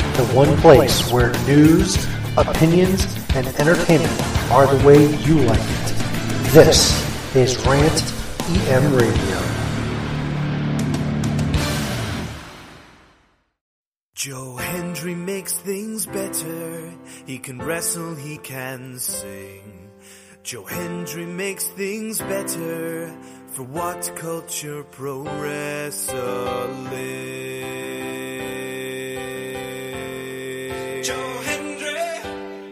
the one place where news, opinions, and entertainment are the way you like it. This is Rant EM Radio. Joe Hendry makes things better. He can wrestle, he can sing. Joe Hendry makes things better for What Culture Pro Wrestling. Joe Hendry.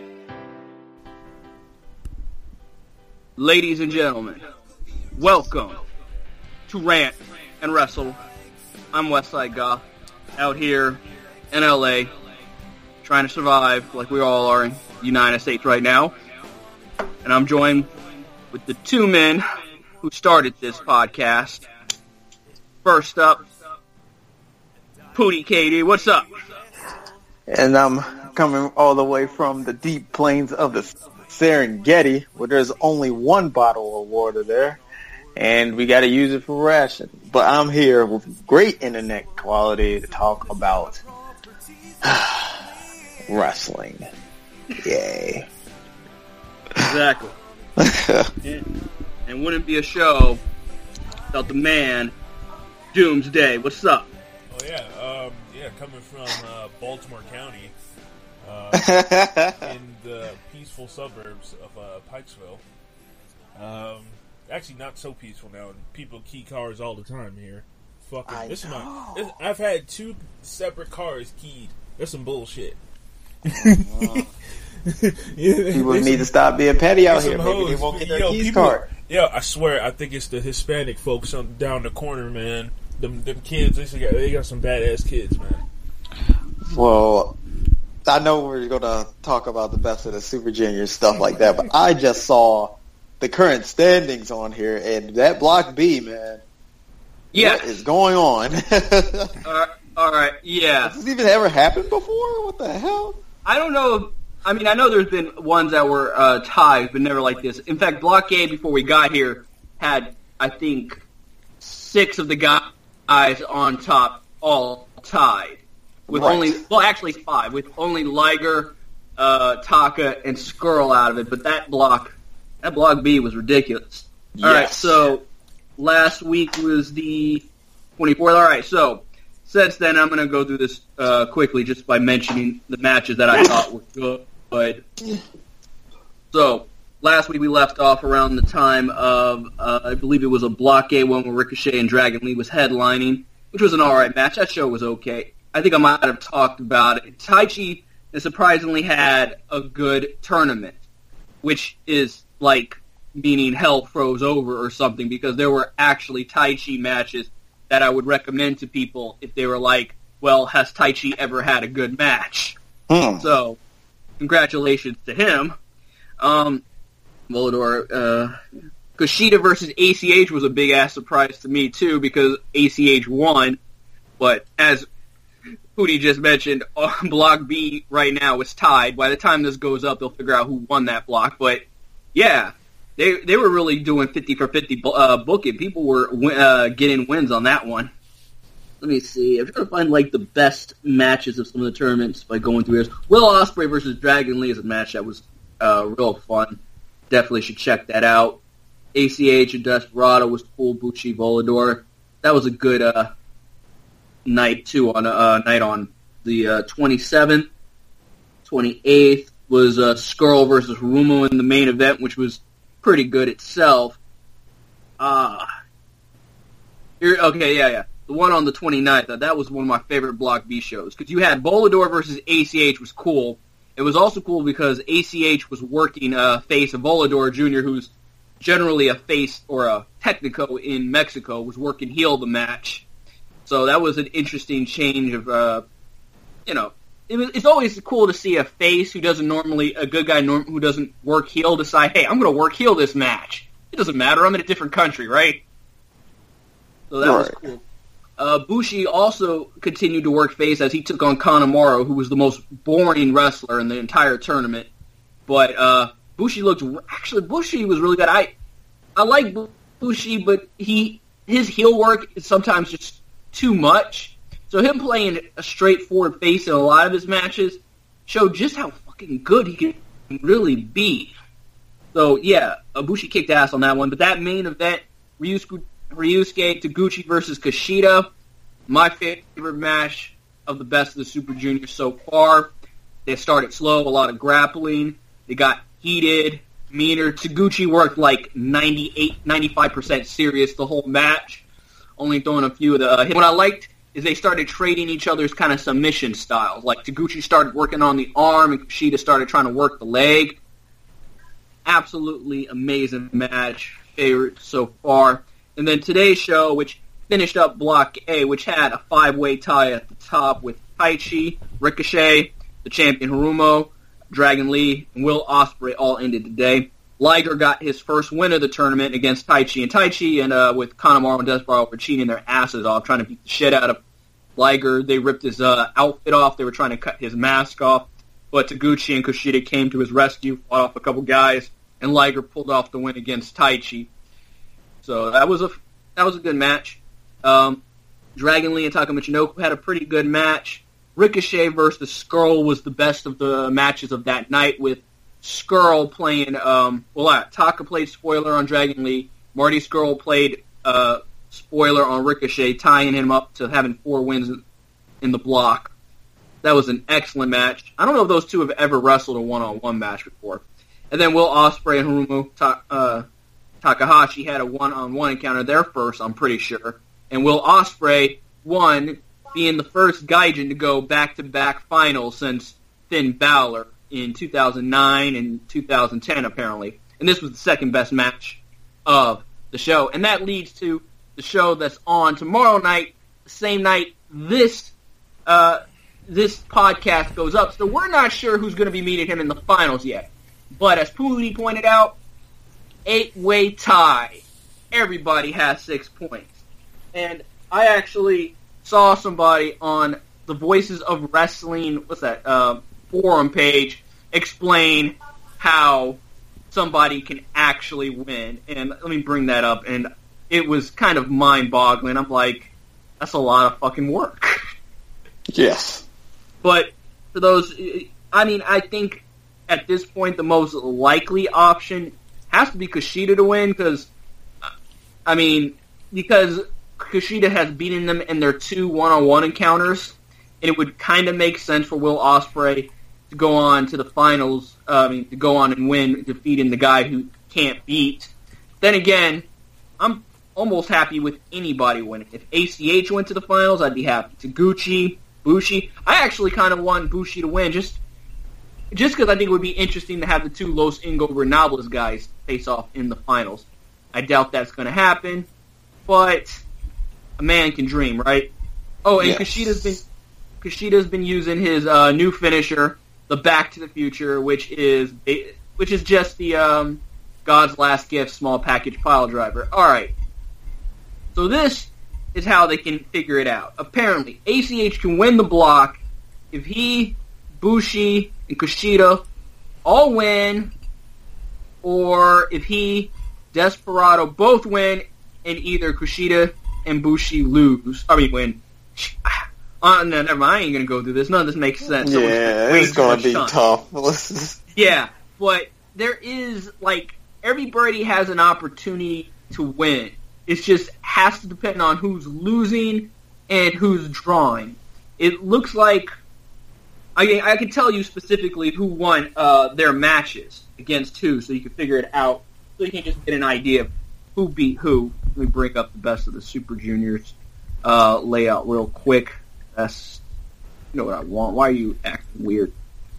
Ladies and gentlemen, welcome to Rant and Wrestle. I'm Westside Goth, out here in LA, trying to survive like we all are in the United States right now. And I'm joined with the two men who started this podcast. First up, Pootie KD, what's up? And I'm coming all the way from the deep plains of the Serengeti, where there's only one bottle of water there, and we got to use it for ration. But I'm here with great internet quality to talk about wrestling. Yay. Exactly. and wouldn't be a show without the man, Doomsday. What's up? Oh, yeah, coming from Baltimore County, in the peaceful suburbs of Pikesville. Actually, not so peaceful now. People key cars all the time here. Fucking, I've had two separate cars keyed. That's some bullshit. People need to stop being petty out here. Maybe they won't get their keys card. Yeah, I swear, I think it's the Hispanic folks down the corner, man. Them kids, they got some badass kids, man. Well, I know we're going to talk about the best of the Super Junior stuff like that, but I just saw the current standings on here, and that Block B, man. Yeah. What is going on? All right, yeah. Has this even ever happened before? What the hell? I don't know. I mean, I know there's been ones that were tied, but never like this. In fact, Block A, before we got here, had, I think, 6 of the guys on top all tied. With actually 5, with only Liger, Taka, and Skrull out of it. But that Block B was ridiculous. Yes. All right, so last week was the 24th. All right, so since then, I'm going to go through this quickly just by mentioning the matches that I thought were good. So, last week we left off around the time of, I believe it was a Block A one where Ricochet and Dragon Lee was headlining, which was an alright match. That show was okay. I think I might have talked about it. Taichi surprisingly had a good tournament, which is like meaning hell froze over or something, because there were actually Taichi matches that I would recommend to people if they were like, well, has Taichi ever had a good match? So, congratulations to him. Volador, Kushida versus ACH was a big-ass surprise to me, too, because ACH won. But as Pootie just mentioned, Block B right now is tied. By the time this goes up, they'll figure out who won that block. But, yeah, they were really doing 50 for 50 booking. People were getting wins on that one. Let me see. I'm trying to find, like, the best matches of some of the tournaments by going through this. Will Ospreay versus Dragon Lee is a match that was real fun. Definitely should check that out. ACH and Desperado was cool. Bushi Volador. That was a good night, too, on the 27th. 28th was Skrull versus Rumo in the main event, which was pretty good itself. Yeah. The one on the 29th, that was one of my favorite Block B shows, because you had Volador versus ACH was cool. It was also cool because ACH was working face of Volador Jr., who's generally a face or a Technico in Mexico, was working heel the match. So that was an interesting change of, it's always cool to see a face who doesn't normally, a good guy who doesn't work heel decide, hey, I'm going to work heel this match. It doesn't matter, I'm in a different country, right? So that was cool. Bushi also continued to work face as he took on Kanemaru, who was the most boring wrestler in the entire tournament. But Bushi was really good. I like Bushi, but his heel work is sometimes just too much. So him playing a straightforward face in a lot of his matches showed just how fucking good he can really be. So, yeah, Ibushi kicked ass on that one. But that main event, Ryusuke Taguchi versus Kushida, my favorite match of the best of the Super Juniors so far. They started slow, a lot of grappling. They got heated, meaner. Taguchi worked like 95% serious the whole match, only throwing a few of the hits. What I liked is they started trading each other's kind of submission styles. Like Taguchi started working on the arm and Kushida started trying to work the leg. Absolutely amazing match. Favorite so far. And then today's show, which finished up Block A, which had a 5-way tie at the top with Taichi, Ricochet, the champion Hiromu, Dragon Lee, and Will Ospreay all ended today. Liger got his first win of the tournament against Taichi, and with Kanemaru and Desperado for cheating their asses off, trying to beat the shit out of Liger. They ripped his outfit off. They were trying to cut his mask off, but Taguchi and Kushida came to his rescue, fought off a couple guys, and Liger pulled off the win against Taichi. So that was a good match. Dragon Lee and Taka Michinoku had a pretty good match. Ricochet versus Skrull was the best of the matches of that night, with Skrull playing, Taka played spoiler on Dragon Lee. Marty Skrull played spoiler on Ricochet, tying him up to having 4 wins in the block. That was an excellent match. I don't know if those two have ever wrestled a one-on-one match before. And then Will Ospreay and Hiromu Takahashi had a one-on-one encounter, their first, I'm pretty sure. And Will Ospreay won, being the first Gaijin to go back-to-back finals since Finn Balor in 2009 and 2010, apparently. And this was the second best match of the show. And that leads to the show that's on tomorrow night, the same night this podcast goes up. So we're not sure who's going to be meeting him in the finals yet. But as Pooty pointed out, 8-way tie. Everybody has 6 points. And I actually saw somebody on the Voices of Wrestling, forum page, explain how somebody can actually win. And let me bring that up. And it was kind of mind-boggling. I'm like, that's a lot of fucking work. Yes. But for those, I think at this point the most likely option has to be Kushida to win, because Kushida has beaten them in their 2 one-on-one encounters, and it would kind of make sense for Will Ospreay to go on to the finals, to go on and win, defeating the guy who can't beat. Then again, I'm almost happy with anybody winning. If ACH went to the finals, I'd be happy. Taguchi, Bushi. I actually kind of want Bushi to win, just because I think it would be interesting to have the 2 Los Ingobernables guys face off in the finals. I doubt that's going to happen, but a man can dream, right? Oh, and yes. Kushida's been using his new finisher, the Back to the Future, which is just the God's Last Gift small package pile driver. All right. So this is how they can figure it out. Apparently, ACH can win the block if he, Bushi, and Kushida all win, or if he, Desperado, both win, and either Kushida and Bushi lose. Win. No, never mind. I ain't going to go through this. None of this makes sense. Yeah, it's going to be tough. Yeah, but there is, everybody has an opportunity to win. It just has to depend on who's losing and who's drawing. It looks like I can tell you specifically who won their matches against who, so you can figure it out. So you can just get an idea of who beat who. Let me bring up the best of the Super Juniors layout real quick. That's what I want. Why are you acting weird?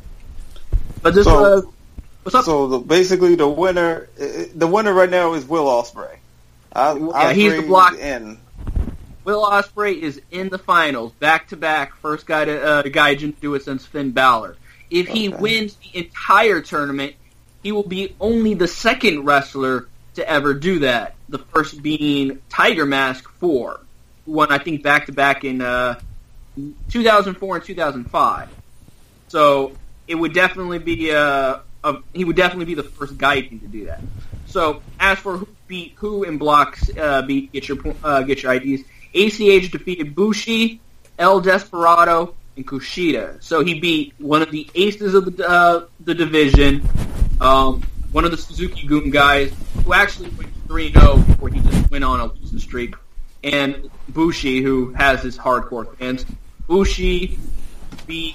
But this, what's up? So basically, the winner right now is Will Ospreay. He's the block. In. Will Ospreay is in the finals, back-to-back, first guy to Gaijin to do it since Finn Balor. If he wins the entire tournament, he will be only the second wrestler to ever do that. The first being Tiger Mask 4, who won, I think, back-to-back in 2004 and 2005. So it would definitely be he would definitely be the first Gaijin to do that. So as for who beat who in blocks, get your IDs. ACH defeated Bushi, El Desperado, and Kushida. So he beat one of the aces of the division, one of the Suzuki-gun guys, who actually went 3-0 before he just went on a losing streak, and Bushi, who has his hardcore fans. Bushi beat...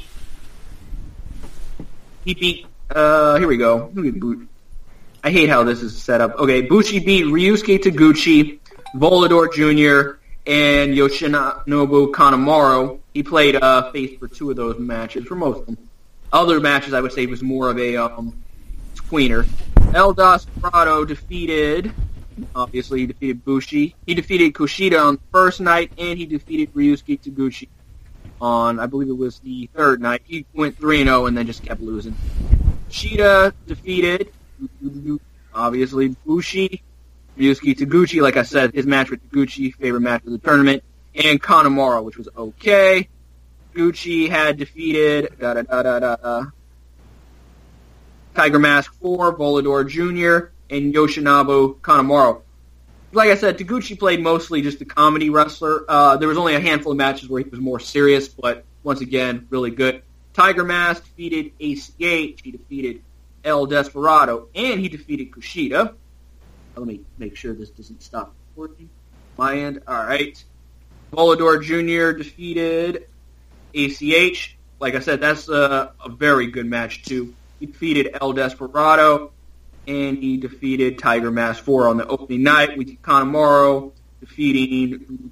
here we go. I hate how this is set up. Okay, Bushi beat Ryusuke Taguchi, Volador Jr., and Yoshinobu Kanemaru. He played face for 2 of those matches, for most of them. Other matches, I would say, was more of a tweener. El Desperado defeated Bushi. He defeated Kushida on the first night, and he defeated Ryusuke Taguchi on, I believe it was the third night. He went 3-0 and then just kept losing. Kushida defeated, obviously, Bushi. Ryusuke Taguchi, like I said, his match with Taguchi, favorite match of the tournament, and Kanemaru, which was okay. Taguchi had defeated Tiger Mask 4, Volador Jr., and Yoshinobu Kanemaru. Like I said, Taguchi played mostly just a comedy wrestler. There was only a handful of matches where he was more serious, but once again, really good. Tiger Mask defeated ACH, he defeated El Desperado, and he defeated Kushida. Let me make sure this doesn't stop recording. My end. All right. Volador Jr. defeated ACH. Like I said, that's a very good match, too. He defeated El Desperado, and he defeated Tiger Mask 4 on the opening night with Kanemaru defeating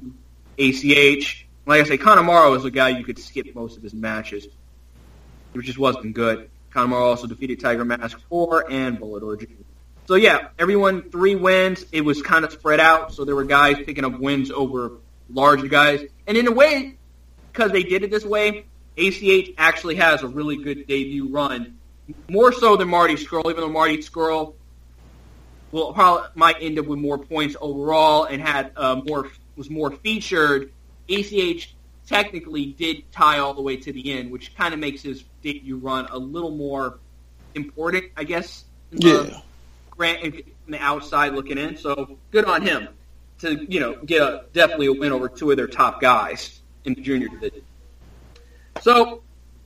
ACH. Like I say, Kanemaru is a guy you could skip most of his matches. It just wasn't good. Kanemaru also defeated Tiger Mask 4 and Volador Jr. So yeah, everyone 3 wins. It was kind of spread out, so there were guys picking up wins over larger guys. And in a way, because they did it this way, ACH actually has a really good debut run. More so than Marty Scurll, even though Marty Scurll might end up with more points overall and had was more featured. ACH technically did tie all the way to the end, which kind of makes his debut run a little more important, I guess. Yeah. Grant from the outside looking in, so good on him to get definitely a win over 2 of their top guys in the junior division. So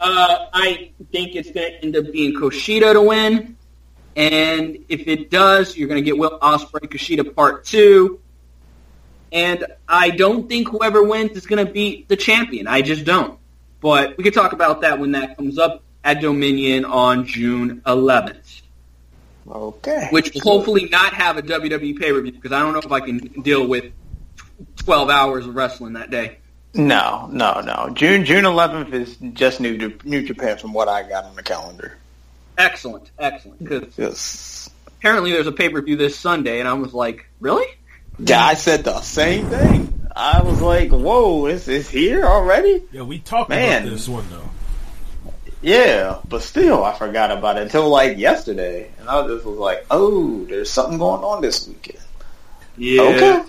I think it's going to end up being Kushida to win, and if it does, you're going to get Will Ospreay Kushida Part 2, and I don't think whoever wins is going to be the champion. I just don't. But we can talk about that when that comes up at Dominion on June 11th. Okay. Which will hopefully not have a WWE pay-per-view, because I don't know if I can deal with 12 hours of wrestling that day. No. June 11th is just New Japan from what I got on the calendar. Excellent. Because yes. Apparently there's a pay-per-view this Sunday, and I was like, really? Yeah, I said the same thing. I was like, whoa, it's here already? Yeah, we talked about this one, though. Yeah, but still, I forgot about it until, yesterday. And I just was like, oh, there's something going on this weekend. Yeah. Okay.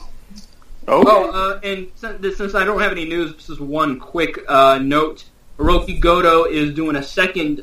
Well, and since I don't have any news, this is one quick note. Hiroki Goto is doing a second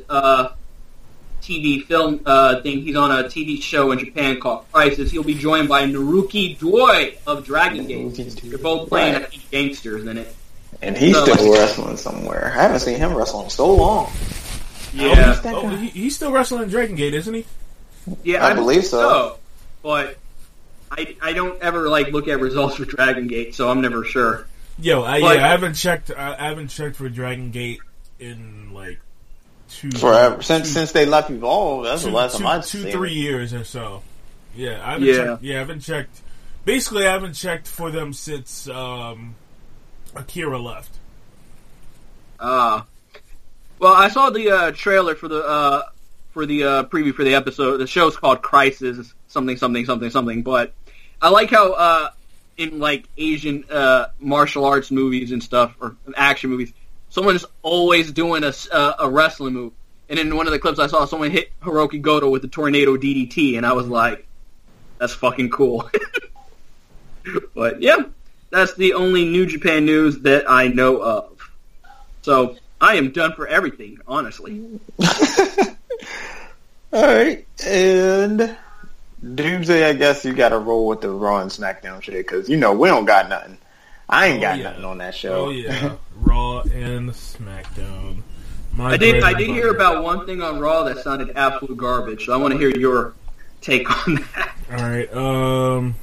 TV film thing. He's on a TV show in Japan called Crisis. He'll be joined by Naruki Doi of Dragon Gate. They're both playing gangsters in it. And he's still wrestling somewhere. I haven't seen him wrestle in so long. Yeah. He's still wrestling in Dragon Gate, isn't he? Yeah, I believe so. But I don't ever look at results for Dragon Gate, so I'm never sure. I haven't checked. I haven't checked for Dragon Gate in forever since they left Evolve. That's the last time I've seen 2-3 years or so. Yeah, I haven't checked. Yeah, I haven't checked. Basically, I haven't checked for them since Akira left. Well, I saw the trailer for the preview for the episode. The show's called Crisis, something. But I like how in Asian martial arts movies and stuff, or action movies, someone's always doing a wrestling move. And in one of the clips I saw, someone hit Hiroki Goto with the tornado DDT, and I was like, that's fucking cool. But yeah, that's the only New Japan news that I know of. So I am done for everything, honestly. All right, and Doomsday, I guess you got to roll with the Raw and SmackDown shit because we don't got nothing. I ain't got nothing on that show. Oh yeah, Raw and SmackDown. I did hear about one thing on Raw that sounded absolute garbage. So I want to hear your take on that. All right.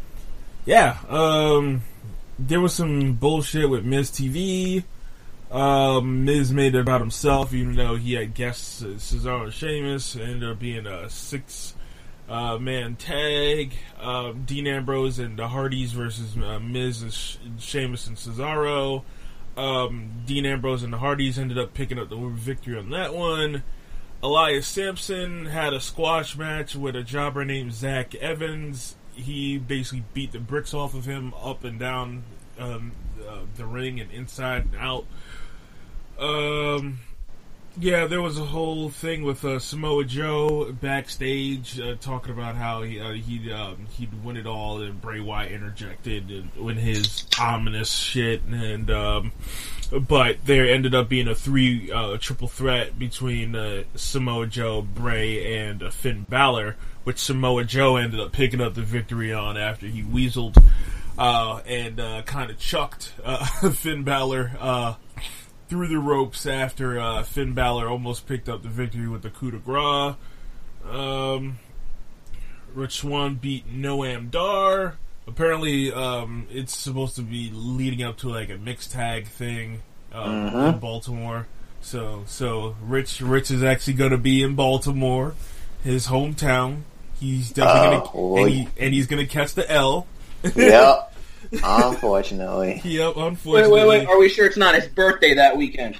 There was some bullshit with Miz TV. Miz made it about himself, even though he had guests Cesaro and Sheamus. It ended up being a 6-man tag. Dean Ambrose and the Hardys versus Miz and Sheamus and Cesaro. Dean Ambrose and the Hardys ended up picking up the victory on that one. Elias Sampson had a squash match with a jobber named Zach Evans. He basically beat the bricks off of him up and down the ring and inside and out. There was a whole thing with Samoa Joe backstage talking about how he'd win it all, and Bray Wyatt interjected in his ominous shit, and but there ended up being a triple threat between Samoa Joe, Bray, and Finn Balor, which Samoa Joe ended up picking up the victory on after he weaseled and kind of chucked Finn Balor through the ropes after Finn Balor almost picked up the victory with the coup de grace. Rich Swann beat Noam Dar. Apparently, it's supposed to be leading up to like a mixed tag thing in Baltimore. So Rich is actually going to be in Baltimore, his hometown. He's definitely he's going to catch the L. Yep. Unfortunately. Yep, unfortunately. Wait. Are we sure it's not his birthday that weekend?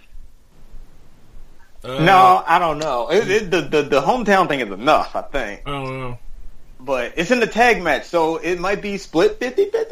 No, I don't know. The hometown thing is enough, I think. I don't know. But it's in the tag match, so it might be split 50-50.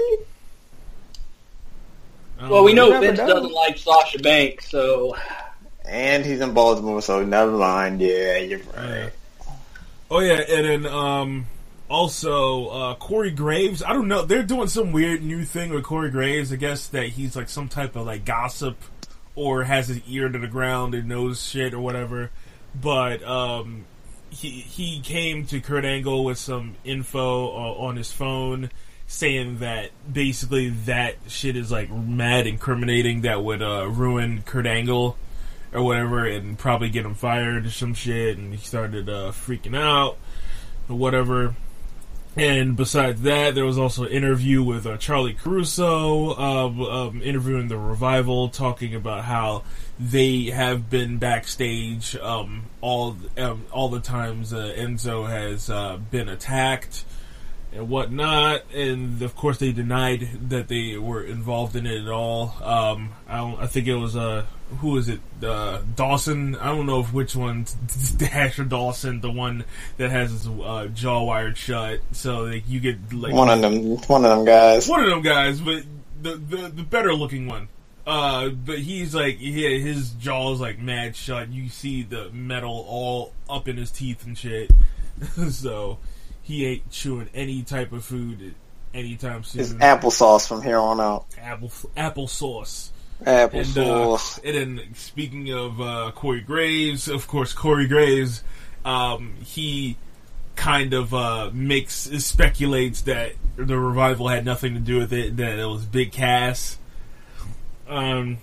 Well, we know Vince doesn't like Sasha Banks, so... And he's in Baltimore, so never mind. Yeah, you're right. Oh, yeah, and then, also, Corey Graves, I don't know, they're doing some weird new thing with Corey Graves. I guess that he's like some type of like gossip or has his ear to the ground and knows shit or whatever. But he came to Kurt Angle with some info on his phone saying that basically that shit is like mad incriminating that would ruin Kurt Angle or whatever and probably get him fired or some shit. And he started freaking out or whatever. And besides that, there was also an interview with Charlie Caruso, interviewing the Revival, talking about how they have been backstage all the times Enzo has been attacked and whatnot. And of course, they denied that they were involved in it at all. I think it was who is it? Dawson. I don't know which one. Dash or Dawson, the one that has his jaw wired shut, so like you get like one of them guys. One of them guys, but the better looking one. But he's like his jaw's like mad shut. You see the metal all up in his teeth and shit. So he ain't chewing any type of food anytime soon. It's applesauce from here on out. Applesauce. Applesauce. And then, speaking of Corey Graves, of course, Corey Graves, he kind of speculates that the Revival had nothing to do with it, that it was Big Cass. One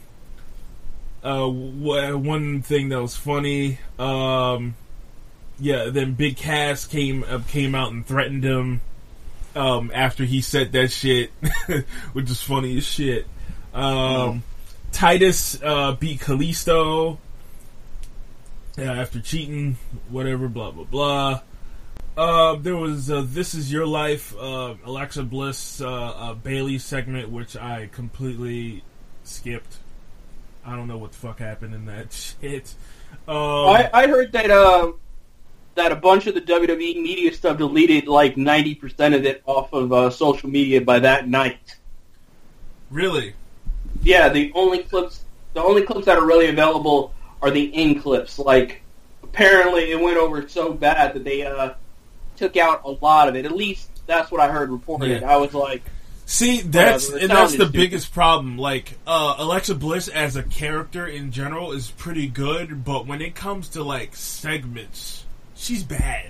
thing that was funny, then Big Cass came out and threatened him after he said that shit, which is funny as shit. Titus beat Kalisto after cheating, whatever, blah, blah, blah. There was This Is Your Life, Alexa Bliss, Bayley segment, which I completely skipped. I don't know what the fuck happened in that shit. I heard that a bunch of the WWE media stuff deleted like 90% of it off of social media by that night. Really? Yeah, the only clips that are really available are the in clips. Like, apparently it went over so bad that they took out a lot of it. At least that's what I heard reported. Yeah. I was like, see, that's the biggest problem. Like, Alexa Bliss as a character in general is pretty good, but when it comes to like segments, she's bad.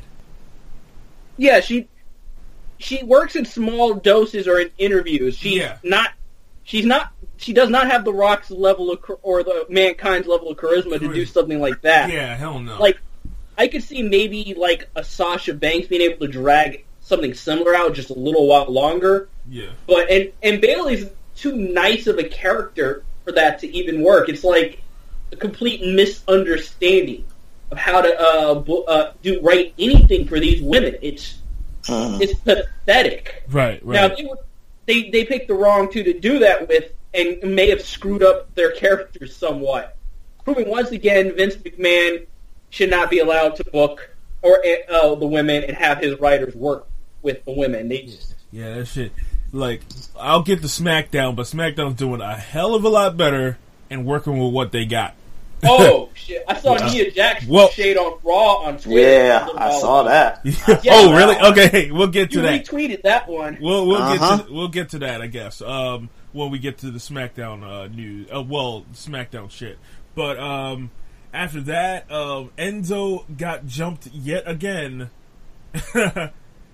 Yeah, she works in small doses or in interviews. She's She does not have the Rock's level of, or the Mankind's level of charisma to do something like that. Yeah, hell no. Like, I could see maybe like a Sasha Banks being able to drag something similar out just a little while longer. Yeah. But and Bayley's too nice of a character for that to even work. It's like a complete misunderstanding of how to write anything for these women. It's pathetic. Right. Now they picked the wrong two to do that with, and may have screwed up their characters somewhat, proving once again Vince McMahon should not be allowed to book or the women and have his writers work with the women. Yeah, that shit. Like, I'll get the SmackDown, but SmackDown's doing a hell of a lot better and working with what they got. Oh, shit. I saw Nia Jax shade on Raw on Twitter. Yeah, I saw that. Oh, really? Okay, we'll get to that. You retweeted that one. We'll get to that, I guess, when we get to the SmackDown news. SmackDown shit. But after that, Enzo got jumped yet again. Kurt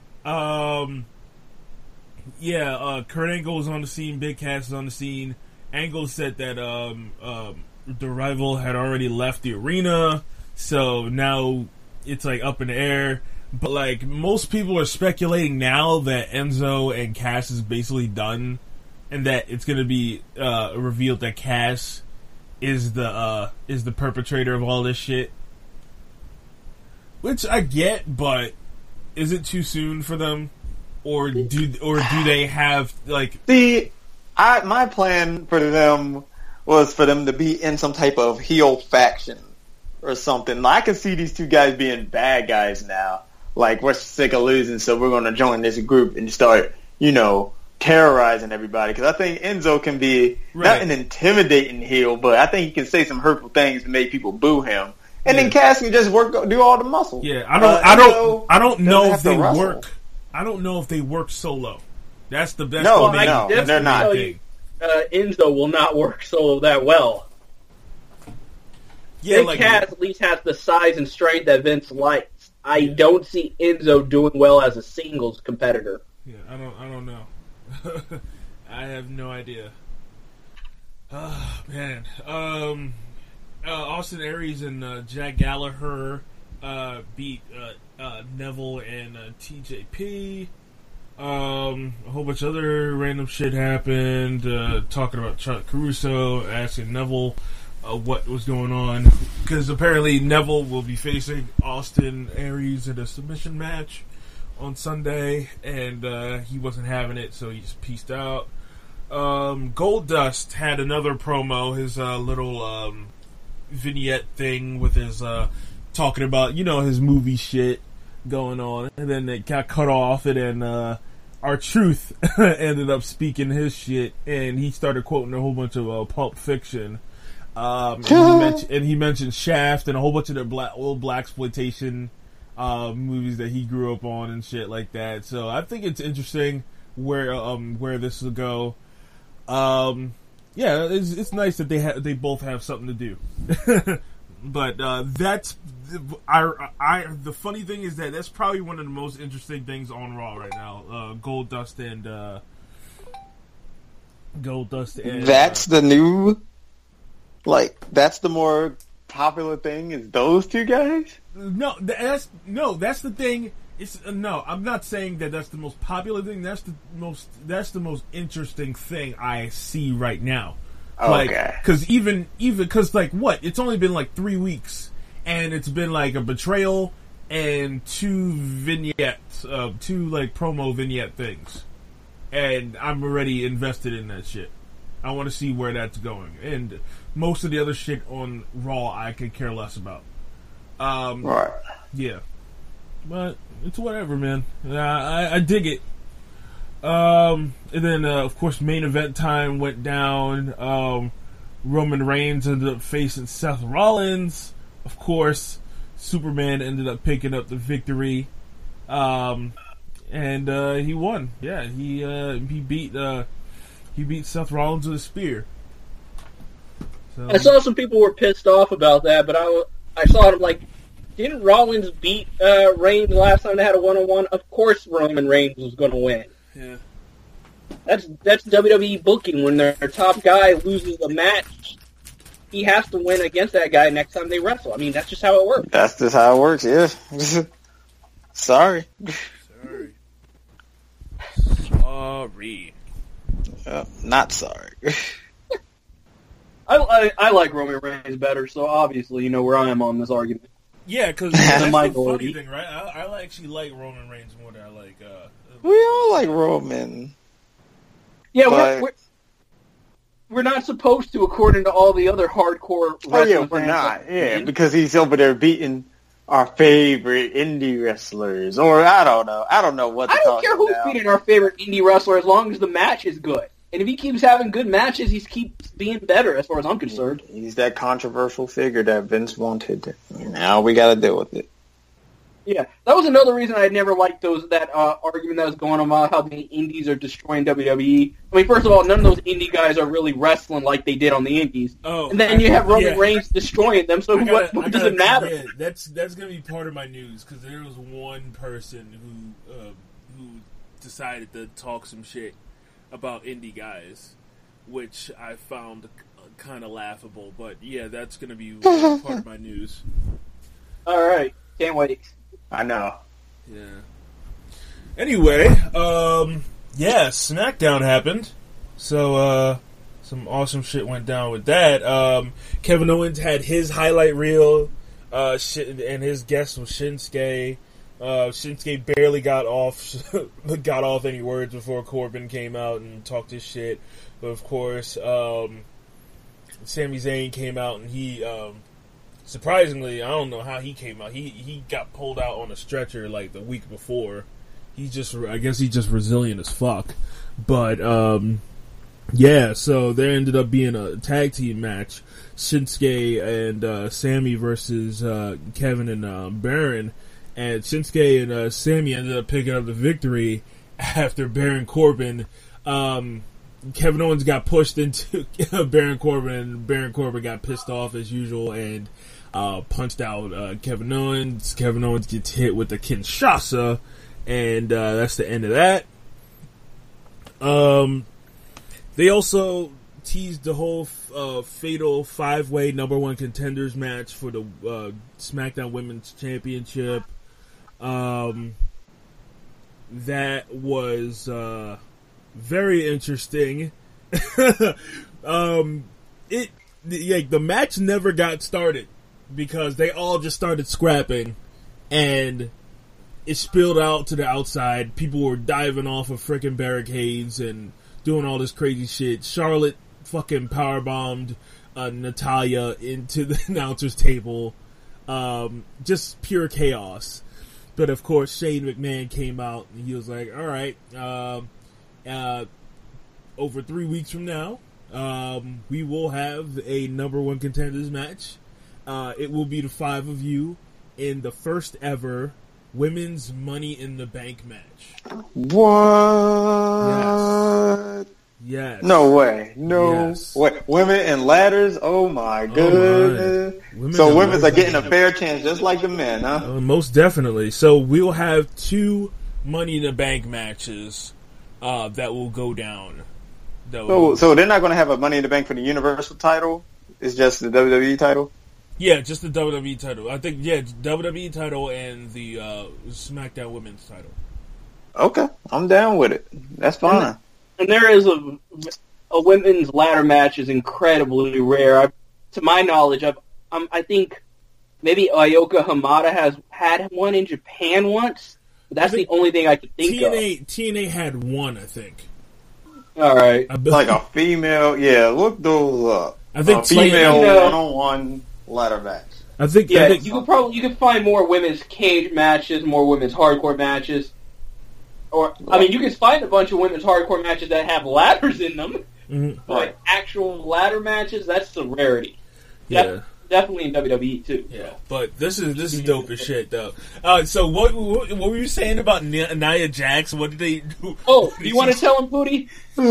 Angle was on the scene. Big Cass is on the scene. Angle said that the rival had already left the arena, so now it's like up in the air. But like most people are speculating now that Enzo and Cass is basically done, and that it's going to be revealed that Cass is the perpetrator of all this shit. Which I get, but is it too soon for them? Or do they have like? See, my plan for them was for them to be in some type of heel faction or something. Like, I can see these two guys being bad guys now. Like, we're sick of losing, so we're going to join this group and start, terrorizing everybody. Because I think Enzo can be not an intimidating heel, but I think he can say some hurtful things to make people boo him. And then Cass can just do all the muscle. Yeah, I don't know if they work. I don't know if they work solo. That's the best. No, they're not. Enzo will not work solo that well. Yeah, Cass at least has the size and strength that Vince likes. I don't see Enzo doing well as a singles competitor. Yeah, I don't know. I have no idea. Man. Austin Aries and Jack Gallagher beat Neville and TJP. A whole bunch of other random shit happened. Talking about Chuck Caruso, asking Neville what was going on, because apparently Neville will be facing Austin Aries in a submission match on Sunday, and he wasn't having it, so he just peaced out. Goldust had another promo, his little vignette thing with his talking about his movie shit going on, and then it got cut off, and then R-Truth ended up speaking his shit, and he started quoting a whole bunch of Pulp Fiction, and he mentioned Shaft and a whole bunch of their old blaxploitation movies that he grew up on and shit like that. So I think it's interesting where this will go. Yeah, it's nice that they both have something to do. But that's the funny thing is that's probably one of the most interesting things on Raw right now. Goldust and that's the new, that's the more popular thing is those two guys. No, that's the thing. I'm not saying that that's the most popular thing. That's the most interesting thing I see right now. Okay. Because it's only been 3 weeks, and it's been a betrayal and 2 vignettes, 2 promo vignette things, and I'm already invested in that shit. I want to see where that's going, and most of the other shit on Raw I could care less about. Right. Yeah, but it's whatever, man. I dig it. And then, of course, main event time went down. Roman Reigns ended up facing Seth Rollins. Of course, Superman ended up picking up the victory. And he won. Yeah, he beat Seth Rollins with a spear. So, I saw some people were pissed off about that, but I saw them didn't Rollins beat Reigns the last time they had a one-on-one? Of course Roman Reigns was going to win. Yeah. That's WWE booking. When their top guy loses a match, he has to win against that guy next time they wrestle. I mean, that's just how it works. That's just how it works, yeah. Sorry. Not sorry. I like Roman Reigns better, so obviously you know where I am on this argument. Yeah, because that's the minority. funny thing, right? I actually like Roman Reigns more than I like... we all like Roman. Yeah, but... we're not supposed to, according to all the other hardcore wrestlers. Oh, yeah, we're not. Yeah, because he's over there beating our favorite indie wrestlers. Or, I don't know. I don't know what to I don't care who's beating our favorite indie wrestler as long as the match is good. And if he keeps having good matches, he keeps being better as far as I'm concerned. He's that controversial figure that Vince wanted. Now we got to deal with it. Yeah, that was another reason I never liked that argument that was going on about how the indies are destroying WWE. I mean, first of all, none of those indie guys are really wrestling like they did on the indies. Oh, and then you have Roman Reigns destroying them, so what does it matter? Yeah, that's going to be part of my news, because there was one person who decided to talk some shit about indie guys, which I found kind of laughable. But yeah, that's going to be part of my news. All right, can't wait. I know. Yeah. Anyway, SmackDown happened. So, some awesome shit went down with that. Kevin Owens had his highlight reel, and his guest was Shinsuke. Shinsuke barely got off any words before Corbin came out and talked his shit. But of course, Sami Zayn came out and he, surprisingly, I don't know how he came out. He got pulled out on a stretcher like the week before. I guess he's just resilient as fuck. But, so there ended up being a tag team match. Shinsuke and Sami versus Kevin and Baron. And Shinsuke and Sami ended up picking up the victory after Baron Corbin. Kevin Owens got pushed into Baron Corbin, and Baron Corbin got pissed off as usual and punched out Kevin Owens. Kevin Owens gets hit with the Kinshasa, and that's the end of that. They also teased the whole fatal 5-way number one contenders match for the SmackDown Women's Championship. That was very interesting. The match never got started because they all just started scrapping, and it spilled out to the outside. People were diving off of freaking barricades and doing all this crazy shit. Charlotte fucking powerbombed Natalya into the announcer's table. Just pure chaos. But of course, Shane McMahon came out and he was like, all right, over 3 weeks from now, we will have a number one contenders match. It will be the 5 of you in the first ever Women's Money in the Bank match. What? Yes. No way. Way. Women in ladders? Oh my goodness. So women's are getting a fair chance just like the men, huh? Most definitely. So we'll have 2 Money in the Bank matches that will go down. So they're not going to have a Money in the Bank for the Universal title? It's just the WWE title? Yeah, just the WWE title. I think, WWE title and the SmackDown Women's title. Okay, I'm down with it. That's fine. And there is a women's ladder match is incredibly rare. To my knowledge, I think maybe Ayaka Hamada has had one in Japan once. But that's the only thing I could think of. TNA had one, I think. All right, like a female. Yeah, look those up. I think female one-on-one ladder match. I think you could find more women's cage matches, more women's hardcore matches. Or, I mean, you can find a bunch of women's hardcore matches that have ladders in them. Mm-hmm. But actual ladder matches, that's the rarity. Yeah. Definitely in WWE, too. Yeah, but this is dope as shit, though. So what were you saying about Nia Jax? What did they do? Oh, you want to tell him, Pootie?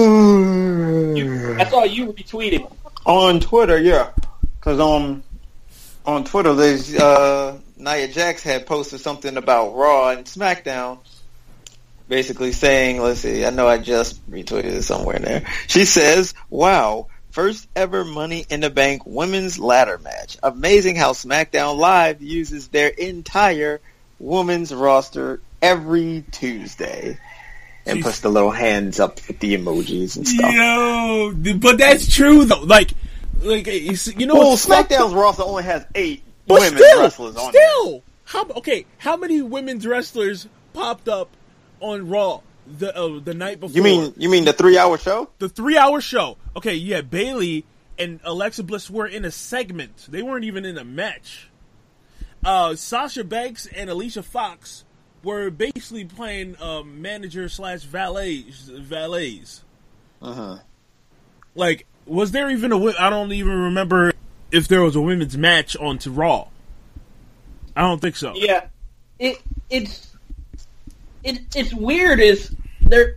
I saw you retweeting. On Twitter, yeah. Because on Twitter, there's Nia Jax had posted something about Raw and SmackDown. basically saying, let's see, I know I just retweeted it somewhere in there. She says, wow, first ever Money in the Bank women's ladder match. Amazing how SmackDown Live uses their entire women's roster every Tuesday. And puts the little hands up with the emojis and stuff. Yo, but that's true though. Like you know, well, SmackDown's roster only has 8 women's wrestlers on there. How many women's wrestlers popped up on Raw the night before? You mean the 3-hour show? The 3-hour show. Okay, yeah, Bayley and Alexa Bliss were in a segment. They weren't even in a match. Sasha Banks and Alicia Fox were basically playing manager / valets. Like, was there even I don't even remember if there was a women's match on to Raw. I don't think so. Yeah, it's weird. Is there?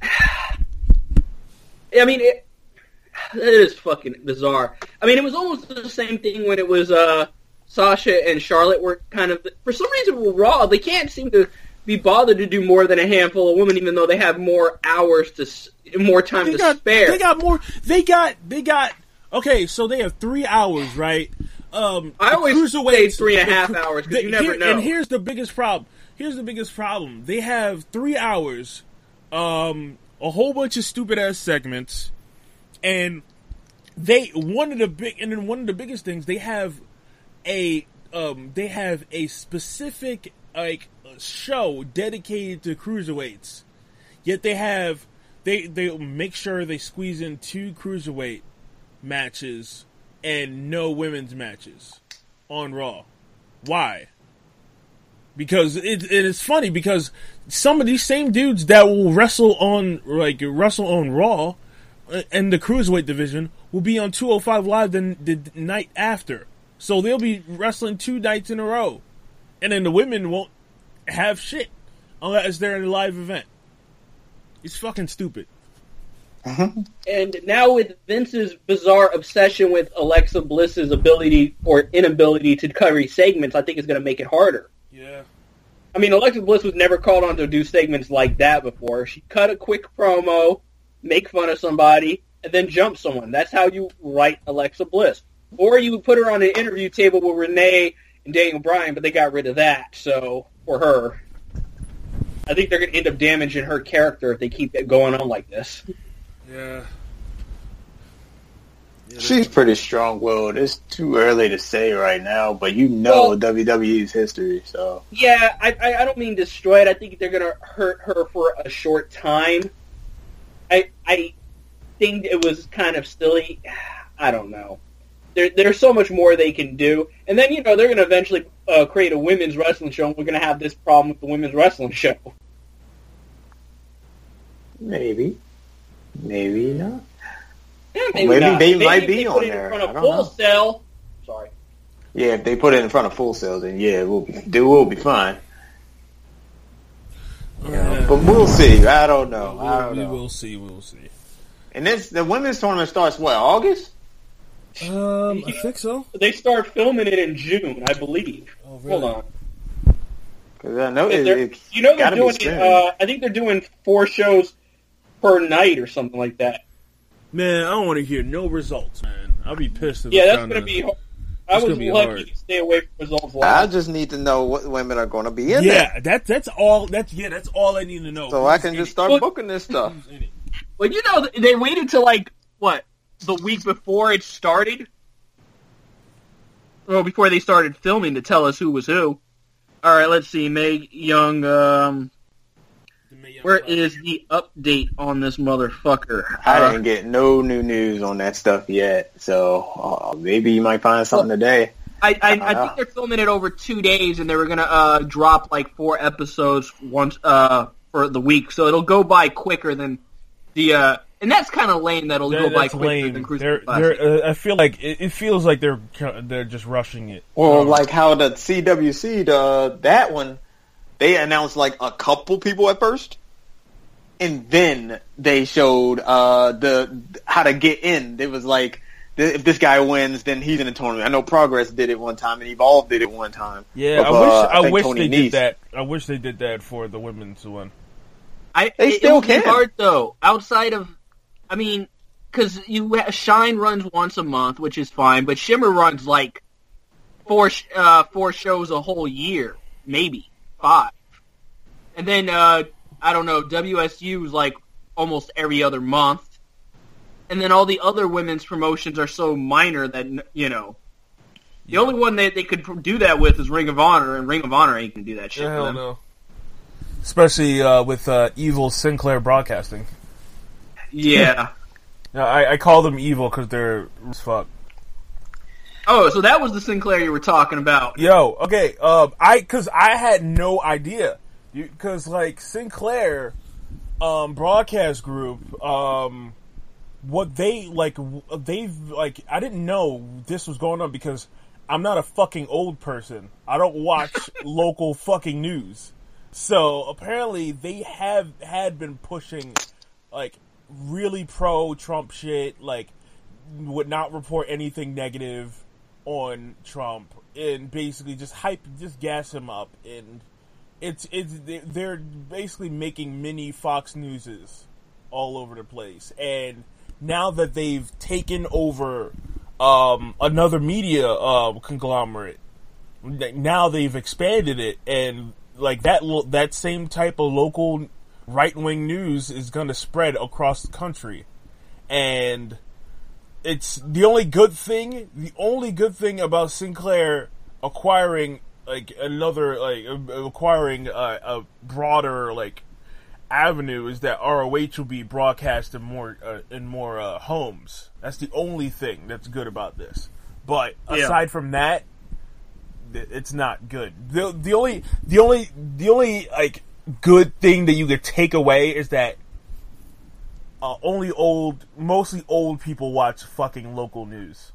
I mean, it is fucking bizarre. I mean, it was almost the same thing when it was Sasha and Charlotte were kind of, for some reason, with Raw, they can't seem to be bothered to do more than a handful of women, even though they have more hours more time to spare. They got more. They got. Okay, so they have 3 hours, right? I always say 3.5 hours because you never know. And here's the biggest problem. They have 3 hours, a whole bunch of stupid ass segments, and one of the biggest things, they have a specific show dedicated to cruiserweights. Yet they make sure they squeeze in 2 cruiserweight matches and no women's matches on Raw. Why? Because it's funny because some of these same dudes that will wrestle on Raw and the cruiserweight division will be on 205 Live the night after. So they'll be wrestling 2 nights in a row. And then the women won't have shit unless they're in a live event. It's fucking stupid. And now with Vince's bizarre obsession with Alexa Bliss's ability or inability to cover segments, I think it's going to make it harder. Yeah. I mean, Alexa Bliss was never called on to do segments like that before. She cut a quick promo, make fun of somebody, and then jump someone. That's how you write Alexa Bliss. Or you would put her on an interview table with Renee and Daniel Bryan, but they got rid of that, so, for her. I think they're going to end up damaging her character if they keep it going on like this. Yeah. She's pretty strong-willed. It's too early to say right now, but WWE's history, so... Yeah, I don't mean destroy it. I think they're going to hurt her for a short time. I think it was kind of silly. I don't know. There's so much more they can do. And then, they're going to eventually create a women's wrestling show, and we're going to have this problem with the women's wrestling show. Maybe. Maybe not. Yeah, maybe not. They might be on there. In front of Full Sail. Sorry. Yeah, if they put it in front of Full Sail, then yeah, it will be fine. But we'll see. I don't know. We will see. And the women's tournament starts what, August? I think so. They start filming it in June, I believe. Oh, really? Hold on. Because I know they're doing it. I think they're doing 4 shows per night or something like that. Man, I don't want to hear no results, man. I'll be pissed. That's going to be hard. I was lucky to stay away from results. I just need to know what women are going to be in there. That's all. That's all I need to know. So I can just start booking this stuff. Well, they waited till the week before it started, or before they started filming to tell us who was who. All right, let's see. Mae Young. Where is the update on this motherfucker? I didn't get no new news on that stuff yet, so maybe you might find something today. I think they're filming it over 2 days, and they were gonna drop 4 episodes once for the week, so it'll go by quicker than the. And that's kind of lame. That'll go by quicker than Cruiser Classic. I feel like it feels like they're just rushing it. Well, like how the CWC that one, they announced a couple people at first. And then they showed how to get in. It was if this guy wins, then he's in the tournament. I know Progress did it one time, and Evolve did it one time. Yeah, I wish they did that. I wish they did that for the women's one. They still it would can. be hard though. Outside of, I mean, because Shine runs once a month, which is fine, but Shimmer runs like four shows a whole year, maybe 5, and then I don't know. WSU is like almost every other month, and then all the other women's promotions are so minor that the only one that they could do that with is Ring of Honor, and Ring of Honor ain't gonna do that shit. Hell no. Especially with Evil Sinclair Broadcasting. Yeah. I call them evil because they're as fuck. Oh, so that was the Sinclair you were talking about. Yo, okay. Because I had no idea. Because like Sinclair, broadcast group, what they've I didn't know this was going on because I'm not a fucking old person. I don't watch local fucking news. So apparently they had been pushing like really pro-Trump shit, like would not report anything negative on Trump, and basically just gas him up, and they're basically making mini Fox Newses all over the place. And now that they've taken over another media conglomerate, now they've expanded it, and like that same type of local right-wing news is going to spread across the country. And it's the only good thing about Sinclair acquiring a broader like avenue is that ROH will be broadcast in more homes. That's the only thing that's good about this. But aside from that, it's not good. The only like good thing that you could take away is that mostly old people watch fucking local news.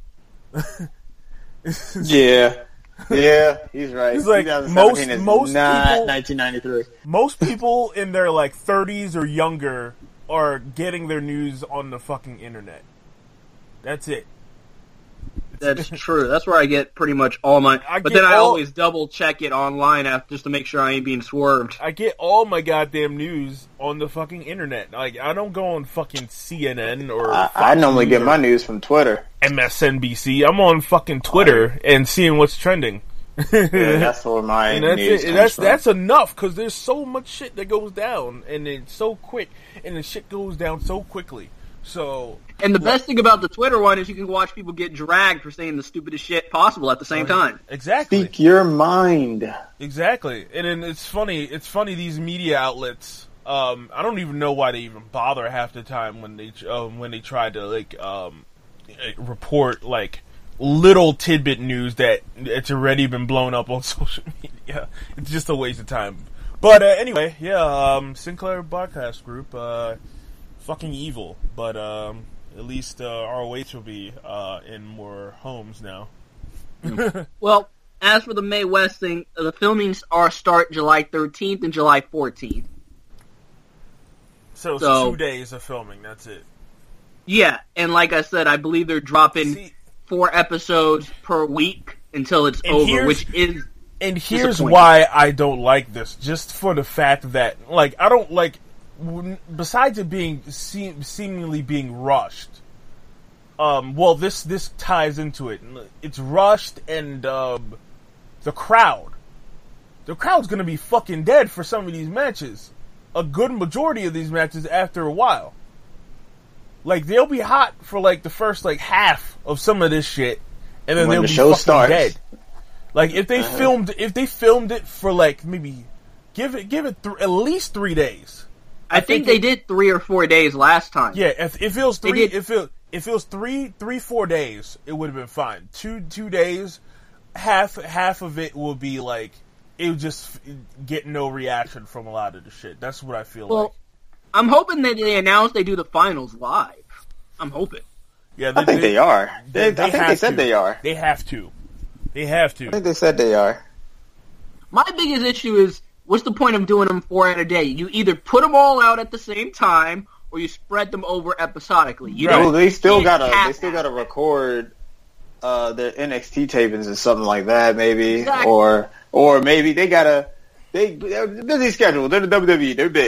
Yeah, he's right. It's like most people, 1993. Most people in their like 30s or younger are getting their news on the fucking internet. That's it. That's true. That's where I get pretty much all my... But then I always double-check it online just to make sure I ain't being swerved. I get all my goddamn news on the fucking internet. Like, I don't go on fucking CNN or... I normally get my news from Twitter. MSNBC. I'm on fucking Twitter and seeing what's trending. Yeah, that's where my news comes from. That's enough, because there's so much shit that goes down, and it's so quick, and the shit goes down so quickly. So... And the best thing about the Twitter one is you can watch people get dragged for saying the stupidest shit possible at the same time. Exactly. Speak your mind. Exactly. And then it's funny these media outlets, I don't even know why they even bother half the time when they try to like report like little tidbit news that it's already been blown up on social media. It's just a waste of time. But anyway, Sinclair Broadcast Group, fucking evil, but at least ROH will be in more homes now. Well, as for the Mae West thing, the filmings start July 13th and July 14th. So it's 2 days of filming, that's it. Yeah, and like I said, I believe they're dropping 4 episodes per week until it's over, which is... And here's why I don't like this, just for the fact that, like, I don't like... Besides it being seemingly being rushed, well, this ties into it. It's rushed, and the crowd's gonna be fucking dead for some of these matches. A good majority of these matches after a while. Like, they'll be hot for like the first like half of some of this shit, and then they'll be fucking dead. Like, if they filmed it for like maybe give it at least 3 days. I think they did 3 or 4 days last time. Yeah, if it was 3, if it was 4 days, it would have been fine. 2 days, half of it will be like it would just get no reaction from a lot of the shit. That's what I feel like. Well, I'm hoping that they announce they do the finals live. I'm hoping. Yeah, I think they are. I think they said they are. They have to. I think they said they are. My biggest issue is, what's the point of doing them 4 in a day? You either put them all out at the same time, or you spread them over episodically. They still gotta record their NXT tapings or something like that, maybe, exactly. or maybe they're busy schedule. They're the WWE, they're big.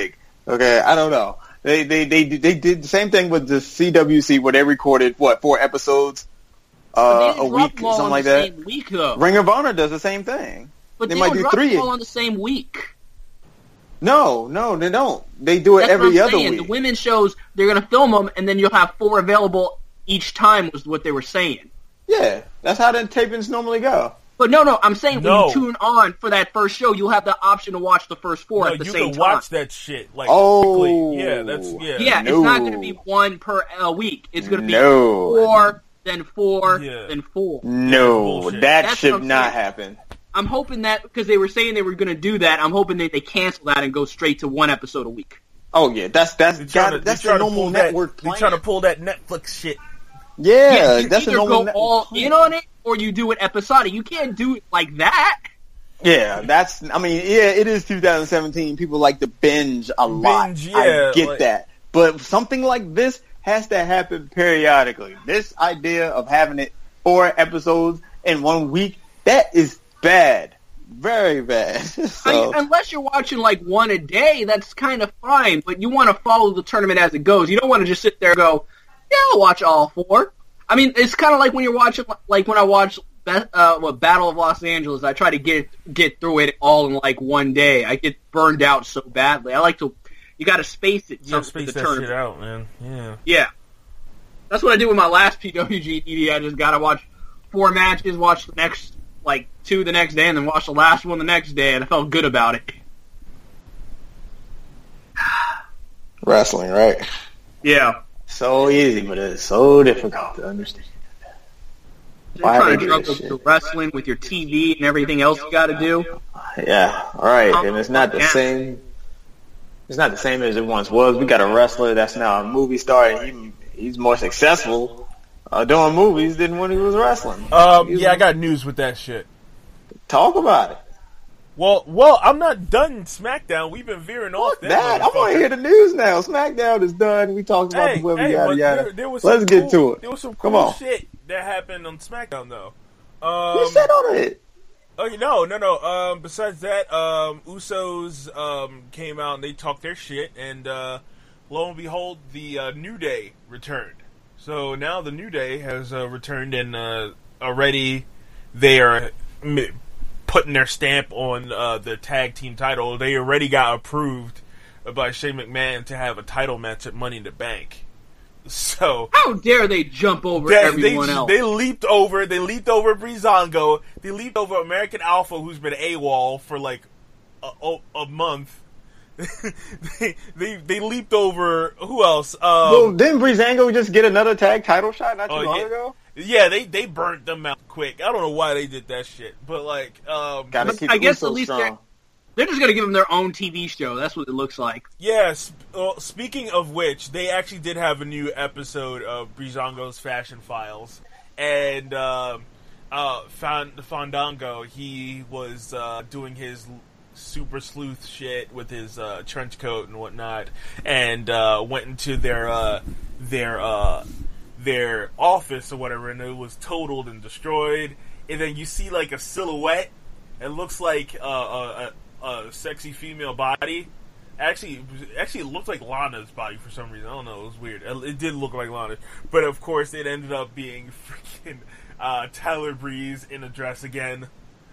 Okay, I don't know. They did the same thing with the CWC where they recorded 4 episodes a week, something like that. Same week, though. Ring of Honor does the same thing. But they they might don't do drop 3 them all on the same week. No, they don't. They do it every other week. The women's shows, they're going to film them, and then you'll have 4 available each time, was what they were saying. Yeah, that's how the tapings normally go. But no, I'm saying when you tune on for that first show, you'll have the option to watch the first 4 at the same time. You can watch that shit. Like, quickly. Yeah. Yeah, it's not going to be 1 per week. It's going to be 4, then 4, then 4. No, that should not happen. I'm hoping that, because they were saying they were going to do that, I'm hoping that they cancel that and go straight to 1 episode a week. Oh, yeah, that's the normal network plan. They're trying to pull that Netflix shit. Yeah, that's either go all in on it, or you do it episodic. You can't do it like that. Yeah, it is 2017. People like to binge a lot. I get that. But something like this has to happen periodically. This idea of having it 4 episodes in 1 week, that is bad. Very bad. Unless you're watching like 1 a day, that's kind of fine. But you want to follow the tournament as it goes. You don't want to just sit there and go, yeah, I'll watch all 4. I mean, it's kind of like when you're watching, like when I watch Battle of Los Angeles. I try to get through it all in like 1 day. I get burned out so badly. I like to. You got to space it. You space that shit out, man. Yeah. Yeah. That's what I did with my last PWG DVD. I just got to watch 4 matches, watch the next 2 the next day, and then watch the last one the next day, and I felt good about it. Wrestling, right? Yeah. So easy, but it's so difficult to understand. You're trying to juggle the wrestling with your TV and everything else you got to do. Yeah, all right, and it's not the same. It's not the same as it once was. We got a wrestler that's now a movie star, and he's more successful doing movies than when he was wrestling. I got news with that shit. Talk about it. Well, I'm not done SmackDown. We've been veering off that. I want to hear the news now. SmackDown is done. We talked about the women, yada yada. Let's get to it. There was some cool shit that happened on SmackDown, though. You said on it. Oh, no. Besides that, Usos came out and they talked their shit, and lo and behold, the New Day returned. So now the New Day has returned, and already they are putting their stamp on the tag team title. They already got approved by Shane McMahon to have a title match at Money in the Bank. So how dare they jump over everyone else? They leaped over Breezango. They leaped over American Alpha, who's been AWOL for like a month. they leaped over who else? Well, didn't Breezango just get another tag title shot not too long ago? Yeah, they burnt them out quick. I don't know why they did that shit, but like, I guess at least they're just gonna give them their own TV show. That's what it looks like. Yes. Speaking of which, they actually did have a new episode of Breezango's Fashion Files, and Fandango, he was doing his super sleuth shit with his trench coat and whatnot, and went into their office or whatever, and it was totaled and destroyed. And then you see like a silhouette. It looks like a sexy female body. Actually, it looked like Lana's body for some reason. I don't know. It was weird. It did look like Lana, but of course, it ended up being freaking Tyler Breeze in a dress again.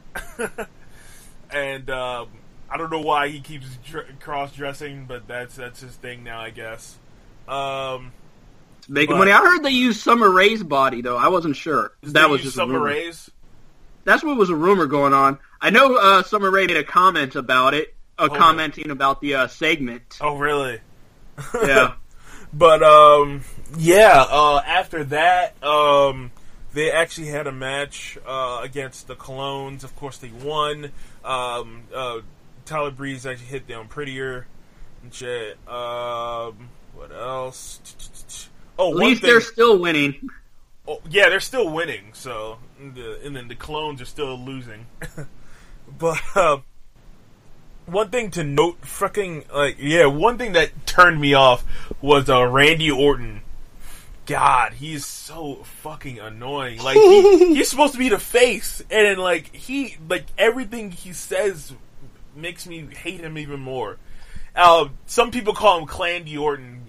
And I don't know why he keeps cross-dressing, but that's his thing now, I guess. Making money. I heard they used Summer Rae's body, though. I wasn't sure. That was just Summer a rumor. Rae's? That's what was a rumor going on. I know Summer Rae made a comment about it, commenting about the segment. Oh, really? Yeah. But, after that, they actually had a match against the Colognes. Of course, they won. Tyler Breeze actually hit them prettier and shit. What else? At least they're still winning. Oh, yeah, they're still winning. So, and then the Colognes are still losing. But one thing to note, one thing that turned me off was Randy Orton. God, he's so fucking annoying. Like he's supposed to be the face, and everything he says makes me hate him even more. Some people call him Clandy Orton,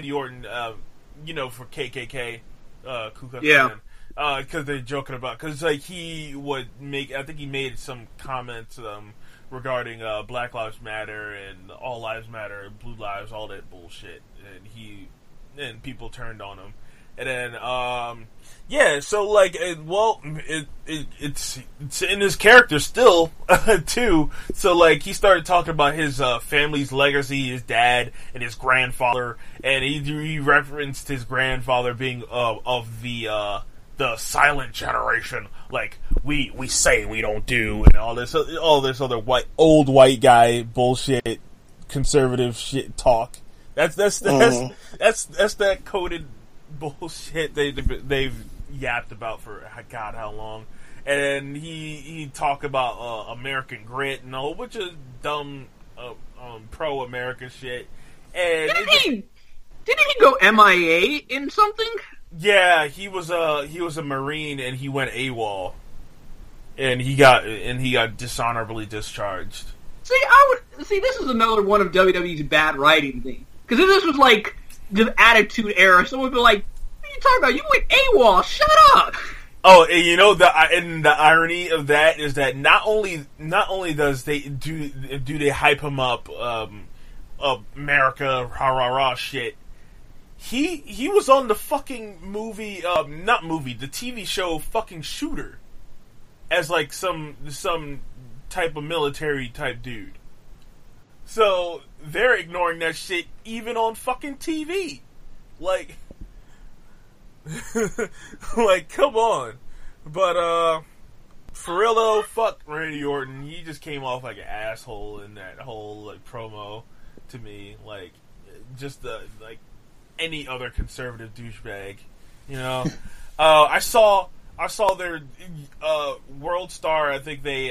for KKK, Ku Klux Klan. Because they're joking about, because like he would make, I think he made some comments regarding Black Lives Matter and All Lives Matter, Blue Lives, all that bullshit, and people turned on him, and then so like, it's in his character still too. So like, he started talking about his family's legacy, his dad and his grandfather, and he referenced his grandfather being of the silent generation, like we say we don't do, and all this other old white guy bullshit, conservative shit talk. That's that coded bullshit they've yapped about for God how long. And he talked about American Grit and a whole bunch of dumb pro-America shit. And didn't he go MIA in something? Yeah, he was a Marine and he went AWOL, and he got dishonorably discharged. See, this is another one of WWE's bad writing thing. Because if this was like the Attitude Era, someone would be like, "What are you talking about? You went AWOL. Shut up." Oh, and the irony of that is that not only does they they hype him up, America rah rah rah shit. He was on the fucking movie, the TV show fucking Shooter, as like some type of military type dude. So they're ignoring that shit even on fucking TV. Like, like, come on. But for real though, fuck Randy Orton. He just came off like an asshole in that whole like promo to me. Like, just like any other conservative douchebag, you know. I saw their World Star. I think they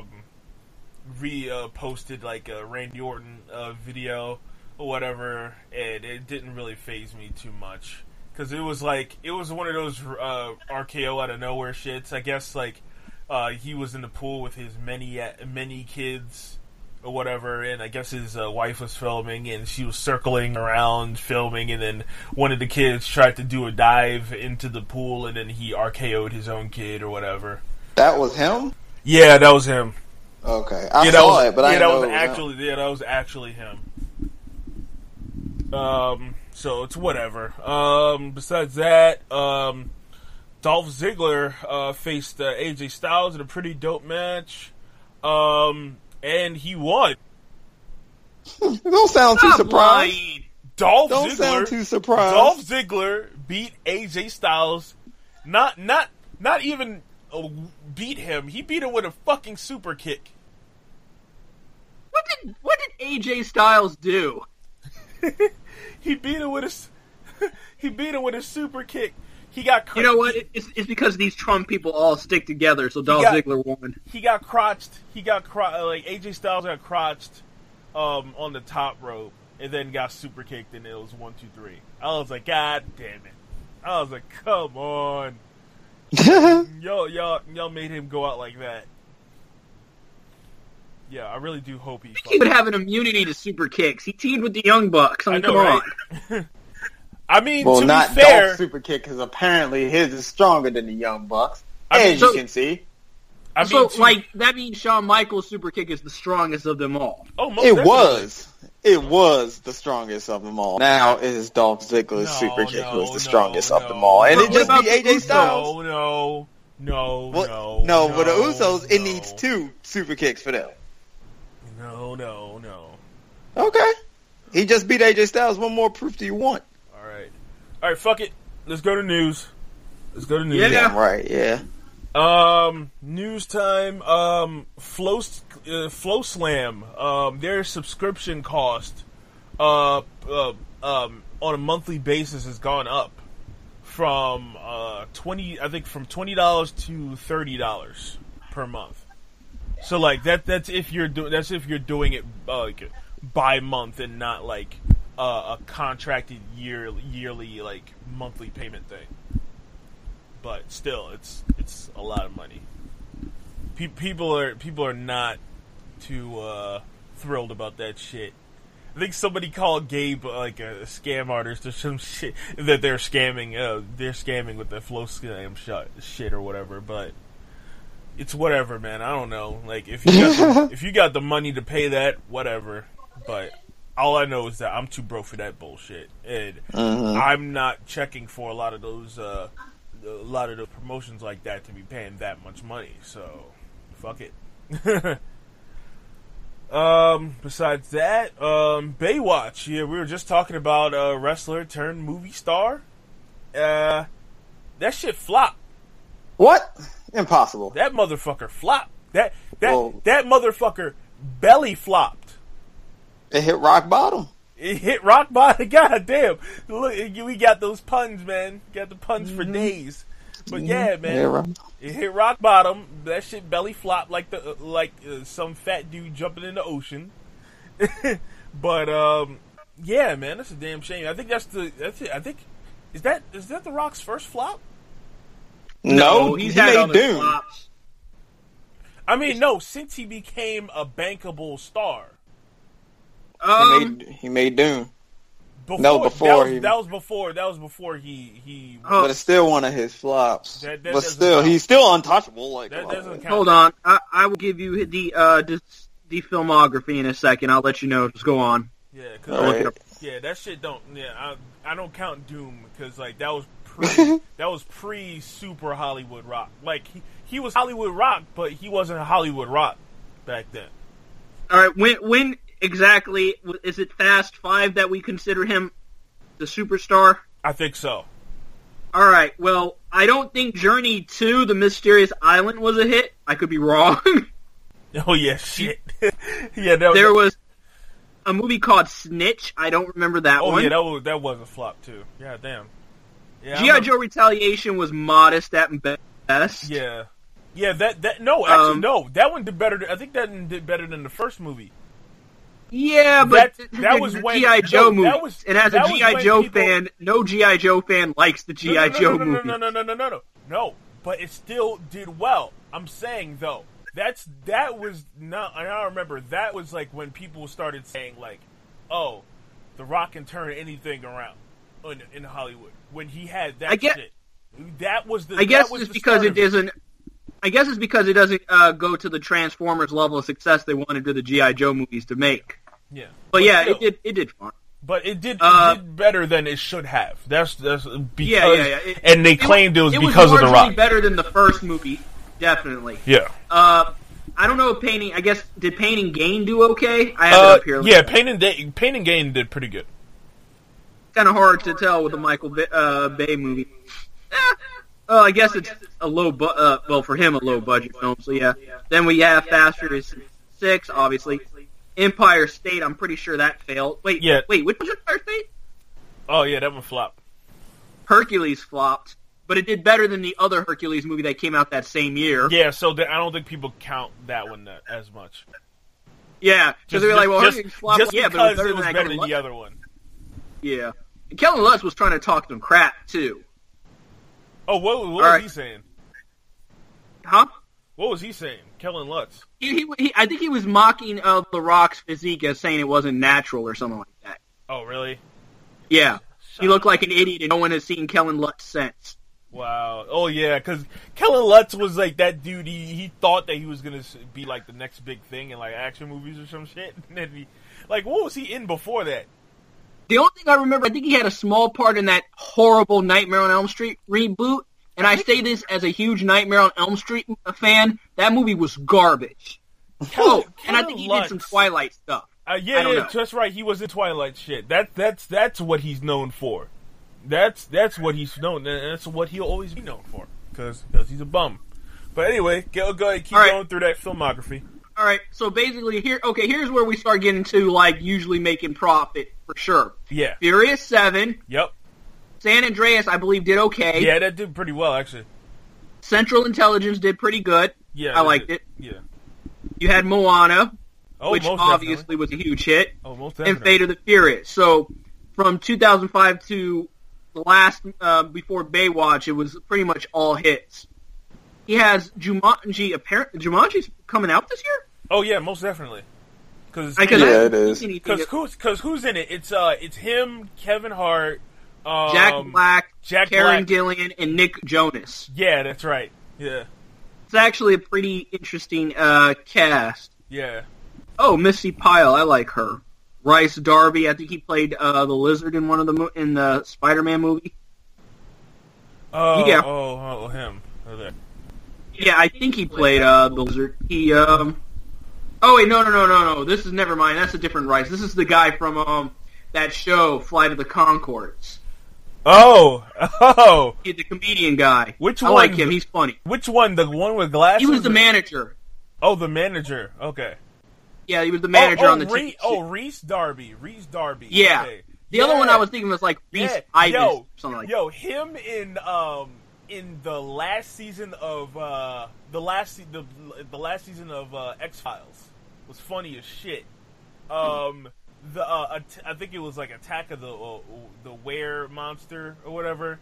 posted like a Randy Orton video or whatever, and it didn't really faze me too much because it was one of those RKO out of nowhere shits. I guess like he was in the pool with his many kids or whatever, and I guess his wife was filming, and she was circling around filming, and then one of the kids tried to do a dive into the pool, and then he RKO'd his own kid or whatever. That was him? Yeah, that was him. Okay, I saw it, but I didn't know that was actually him. So it's whatever. Besides that, Dolph Ziggler faced AJ Styles in a pretty dope match. And he won. Don't sound too surprised. Dolph Ziggler beat AJ Styles. Not even beat him. He beat him with a fucking super kick. What did AJ Styles do? He beat him with a super kick. He got. You know what? It's because these Trump people all stick together. So Dolph Ziggler won. He got crotched. Like AJ Styles got crotched on the top rope, and then got super kicked, and it was 1, 2, 3. I was like, God damn it! I was like, come on, y'all made him go out like that. Yeah, I really do hope he would have an immunity to super kicks. He teamed with the Young Bucks. I mean, come on. I mean, well, to not be fair, Dolph super kick because apparently his is stronger than the Young Bucks, as you can see. That means Shawn Michaels' super kick is the strongest of them all. Oh, It was the strongest of them all. Now it is Dolph Ziggler's super kick was the strongest of them all, and it just beat AJ Styles. No. For the Usos, it needs 2 super kicks for them. No. Okay, he just beat AJ Styles. What more proof do you want? All right, fuck it. Let's go to news. Yeah, right. Yeah. News time. Flow Slam. Their subscription cost, on a monthly basis has gone up from $20 to $30 per month. So like that's if you're doing it like by month and not like a contracted yearly like monthly payment thing. But still, it's a lot of money. People are not too thrilled about that shit. I think somebody called Gabe like a scam artist or some shit that they're scamming. They're scamming with the flow scam shit or whatever. But it's whatever, man. I don't know. Like if you got the money to pay that, whatever. But all I know is that I'm too broke for that bullshit, and I'm not checking for a lot of those promotions like that to be paying that much money. So fuck it. Besides that, Baywatch. Yeah, we were just talking about a wrestler turned movie star. That shit flopped. What? Impossible. That motherfucker flopped. That motherfucker belly flopped. It hit rock bottom. It hit rock bottom. God damn. Look, we got those puns, man. Got the puns for days. But yeah, man, it hit rock bottom. That shit belly flopped like some fat dude jumping in the ocean. But yeah, man, that's a damn shame. I think that's it. I think is that The Rock's first flop? No, he's he had made other Doom. flops. I mean, no, since he became a bankable star. He made Doom. That was before he. But it's still one of his flops. But still, he's still untouchable. Like, that doesn't count. Hold on, I will give you the filmography in a second. I'll let you know. Just go on. Yeah, Right. yeah, that shit don't. Yeah, I don't count Doom because like that was pre Super Hollywood Rock. Like he was Hollywood Rock, but he wasn't Hollywood Rock back then. All right, when exactly is it Fast 5 that we consider him the superstar? I think so. All right, well, I don't think Journey to the Mysterious Island was a hit. I could be wrong. Oh yeah, shit. Yeah, there was a movie called Snitch. I don't remember that one. Oh yeah, that was a flop too. Yeah, damn. Yeah, G.I. Joe Retaliation was modest at best. Yeah. Yeah, no. That one did better. I think that one did better than the first movie. Yeah, but that was when G.I. Joe movie. And as a that G.I. Joe fan, no G.I. Joe fan likes the G.I. Joe movie. No, but it still did well. I'm saying though, that was not. I remember that was like when people started saying like, "Oh, The Rock can turn anything around in Hollywood." When he had that shit, that was the. I guess it's because it isn't. I guess it's because it doesn't go to the Transformers level of success they wanted to the G.I. Joe movies to make. Yeah, but yeah, still, it did fine. But it did better than it should have. That's because and they claimed it was because of The Rock. It was better than the first movie, definitely. Yeah. I don't know if Pain I guess did Pain and Gain do okay? I have it up here. Yeah, Pain and Gain did pretty good. Kind of hard to tell with the Michael Bay movie. I guess it's a low, for him, a low budget film. So yeah. Then we have Fast Furious 6, obviously. Empire State. I'm pretty sure that failed. Wait, which was Empire State? Oh yeah, that one flopped. Hercules flopped, but it did better than the other Hercules movie that came out that same year. Yeah, so I don't think people count that one as much. Yeah, because they were like, well, Hercules flopped. Just yeah, because but it was better than the other one. Yeah. And Kellen Lutz was trying to talk them crap, too. Oh, what was he saying? Huh? What was he saying? Kellen Lutz. I think he was mocking The Rock's physique as saying it wasn't natural or something like that. Oh, really? Yeah. He looked like an idiot and no one has seen Kellen Lutz since. Wow. Oh, yeah, because Kellen Lutz was like that dude. He thought that he was going to be like the next big thing in like action movies or some shit. And then what was he in before that? The only thing I remember, I think he had a small part in that horrible Nightmare on Elm Street reboot. And I say this as a huge Nightmare on Elm Street fan. That movie was garbage. And I think he did some Twilight stuff. Yeah, that's right. He was in Twilight shit. That's what he's known for. That's what he's known. That's what he'll always be known for. Because he's a bum. But anyway, go ahead, keep going through that filmography. All right, so basically here's where we start getting to like usually making profit for sure. Yeah. Furious 7. Yep. San Andreas, I believe, did okay. Yeah, that did pretty well actually. Central Intelligence did pretty good. Yeah, I liked it. Yeah. You had Moana, which most obviously was a huge hit. Oh, most definitely. And Fate of the Furious. So from 2005 to the last before Baywatch, it was pretty much all hits. He has Jumanji. Jumanji's coming out this year? Oh yeah, most definitely. it is. Because who's in it? It's him, Kevin Hart, Jack Black, Karen Black. Gillan, and Nick Jonas. Yeah, that's right. Yeah. It's actually a pretty interesting cast. Yeah. Oh, Missy Pyle, I like her. Rice Darby, I think he played the Lizard in one of in the Spider-Man movie. Oh, yeah. Him. Okay. Yeah, I think he played the Lizard. He Oh wait, no. This is never mind. That's a different Rice. This is the guy from that show, Flight of the Conchords. Oh. He's the comedian guy. Which I one? like him. He's funny. Which one? The one with glasses? He was the manager. Oh, the manager. Okay. Yeah, he was the manager on the team. Reese Darby. Yeah. Okay. The other one I was thinking was like Reese Ivers or something like that. Yo, him in the last season of the last season of X-Files was funny as shit. I think it was like Attack of the Were Monster or whatever.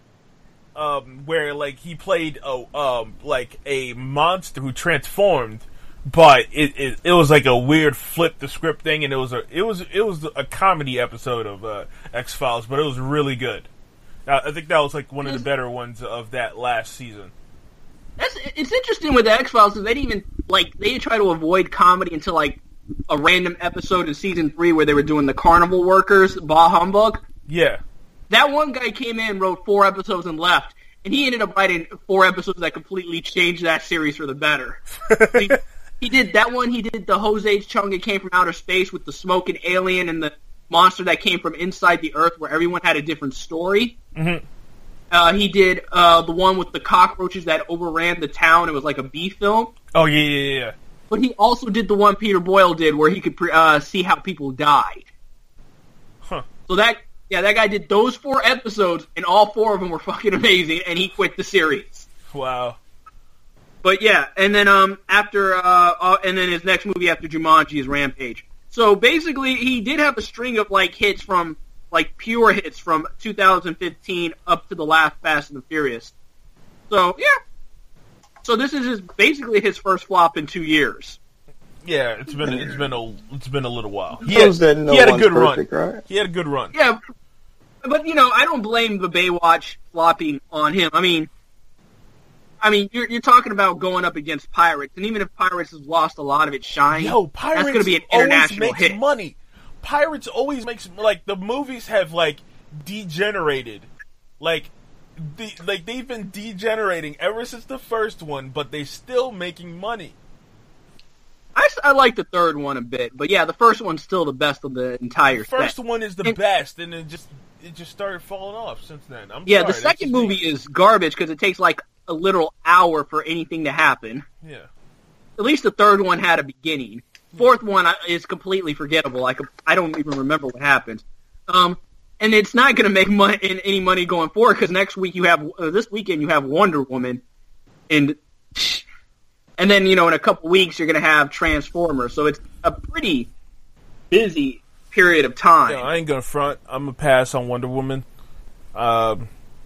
Where like he played like a monster who transformed, but it was like a weird flip the script thing, and it was a comedy episode of X-Files, but it was really good. I think that was like one of the better ones of that last season. It's interesting with the X-Files because they didn't even they try to avoid comedy until like a random episode in season 3 where they were doing the carnival workers, Bah Humbug. Yeah. That one guy came in, wrote 4 episodes, and left. And he ended up writing 4 episodes that completely changed that series for the better. He did that one. He did the Jose Chunga came from outer space with the smoking alien and the monster that came from inside the Earth, where everyone had a different story. Mm-hmm. He did the one with the cockroaches that overran the town. It was like a B film. Oh, yeah. But he also did the one Peter Boyle did where he could see how people died. Huh. So that guy did those 4 episodes, and all 4 of them were fucking amazing, and he quit the series. Wow. But yeah, and then and then his next movie after Jumanji is Rampage. So basically, he did have a string of hits from pure hits from 2015 up to the last Fast and the Furious. So yeah. So this is basically his first flop in 2 years. Yeah, it's been a little while. He had a good perfect, run. Right? He had a good run. Yeah, but I don't blame the Baywatch flopping on him. I mean, you're talking about going up against Pirates, and even if Pirates has lost a lot of its shine, Pirates that's going to be an international always makes hit. Money. Pirates always makes the movies have degenerated, they've been degenerating ever since the first one, but they're still making money. I like the third one a bit, but yeah, the first one's still the best of the entire thing. The first one is the best, and it just started falling off since then. The second movie is garbage because it takes a literal hour for anything to happen. Yeah. At least the third one had a beginning. Fourth one is completely forgettable. I don't even remember what happened. And it's not going to make any money going forward because next week this weekend you have Wonder Woman, and then in a couple weeks you're going to have Transformers. So it's a pretty busy period of time. I ain't gonna front. I'm gonna pass on Wonder Woman. Not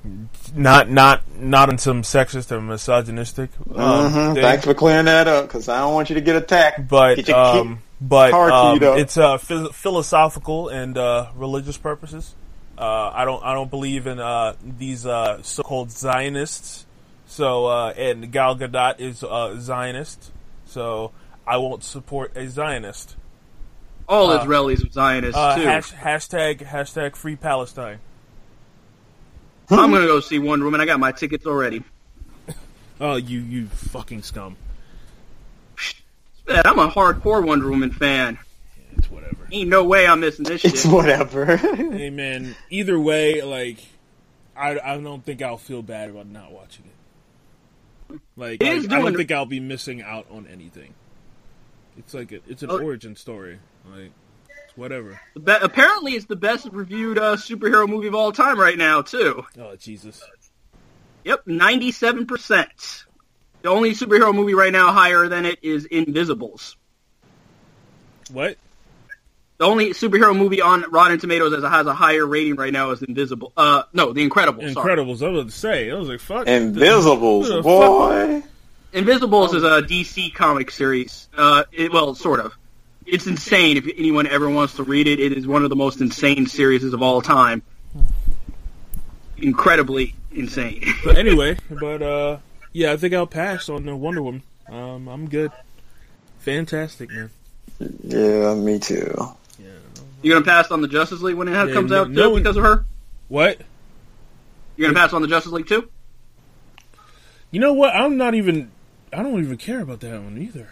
on some sexist or misogynistic. Thanks for clearing that up because I don't want you to get attacked. But it's philosophical and religious purposes. I don't believe in these so-called Zionists. So and Gal Gadot is a Zionist. So I won't support a Zionist. All Israelis are Zionists too. Hashtag Free Palestine. I'm gonna go see Wonder Woman. I got my tickets already. Oh, you fucking scum! I'm a hardcore Wonder Woman fan. Yeah, it's whatever. Ain't no way I'm missing this shit. It's whatever. Hey man, either way, I don't think I'll feel bad about not watching it. I don't think I'll be missing out on anything. It's it's an origin story. It's whatever. Apparently, it's the best reviewed superhero movie of all time right now, too. Oh, Jesus. Yep, 97%. The only superhero movie right now higher than it is Invisibles. What? The only superhero movie on Rotten Tomatoes that has a higher rating right now is Invisible. No, The Incredibles. Incredibles, sorry. I was about to say. I was like, fuck. Invisibles, boy. Invisibles is a DC comic series. Sort of. It's insane. If anyone ever wants to read it, it is one of the most insane series of all time. Incredibly insane. But anyway, yeah, I think I'll pass on the Wonder Woman. I'm good. Fantastic, man. Yeah, me too. Yeah. You're gonna pass on the Justice League when it comes out no too, because of her? What? You're gonna pass on the Justice League too? You know what? I don't even care about that one either.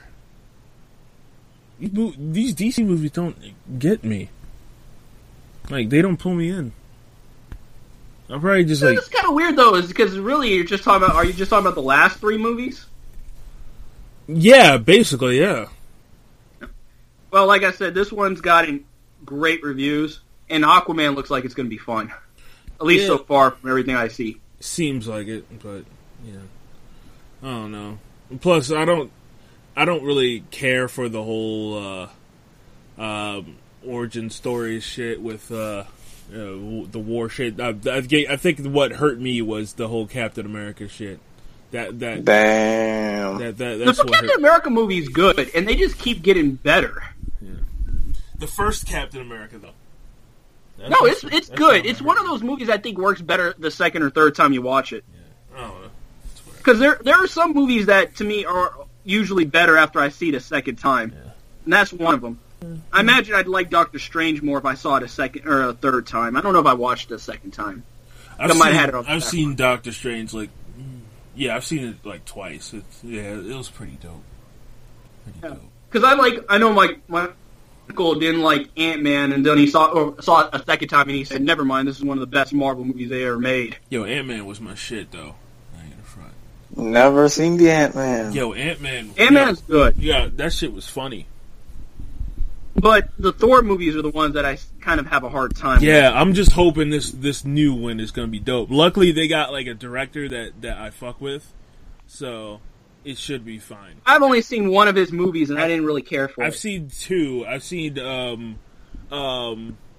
These DC movies don't get me. Like, they don't pull me in. I'm probably just like... It's kind of weird, though, is because really you're just talking about... Are you just talking about the last 3 movies? Yeah, basically, yeah. Well, like I said, this one's gotten great reviews, and Aquaman looks like it's going to be fun. At least so far from everything I see. Seems like it, but, yeah. I don't know. Plus, I don't really care for the whole origin story shit with the war shit. I think what hurt me was the whole Captain America shit. Damn. The Captain America movie is good, and they just keep getting better. Yeah. The first Captain America, though. It's good. It's one of those movies I think works better the second or third time you watch it. Yeah. I don't know. Because there are some movies that, to me, are usually better after I see it a second time. Yeah. And that's one of them. I imagine I'd like Doctor Strange more if I saw it a second or a third time. I don't know if I watched it a second time. I've seen Doctor Strange, I've seen it like twice. It was pretty dope. Because I know my uncle didn't like Ant-Man, and then he saw it a second time, and he said, never mind, this is one of the best Marvel movies they ever made. Yo, Ant-Man was my shit, though. I ain't gonna front. Never seen the Ant-Man. Yo, Ant-Man. Ant-Man's good. Yeah, that shit was funny. But the Thor movies are the ones that I kind of have a hard time with. I'm just hoping this new one is going to be dope. Luckily, they got like a director that I fuck with, so it should be fine. I've only seen one of his movies, and I didn't really care for it. I've seen 2. I've seen, what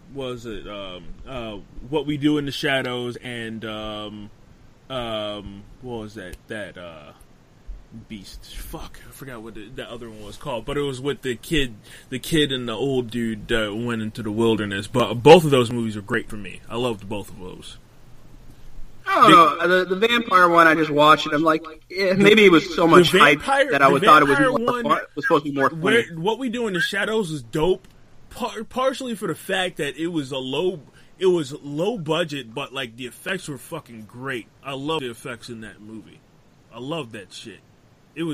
We Do in the Shadows, and, what was that, Beast. Fuck, I forgot what the other one was called, but it was with the kid and the old dude that went into the wilderness. But both of those movies are great for me. I loved both of those. I don't know. The vampire one I just watched, and I'm like, maybe it was so much hype that I thought it was supposed to be more funny. What We Do in the Shadows was dope, partially for the fact that it was low budget, but like the effects were fucking great. I love the effects in that movie. I love that shit. It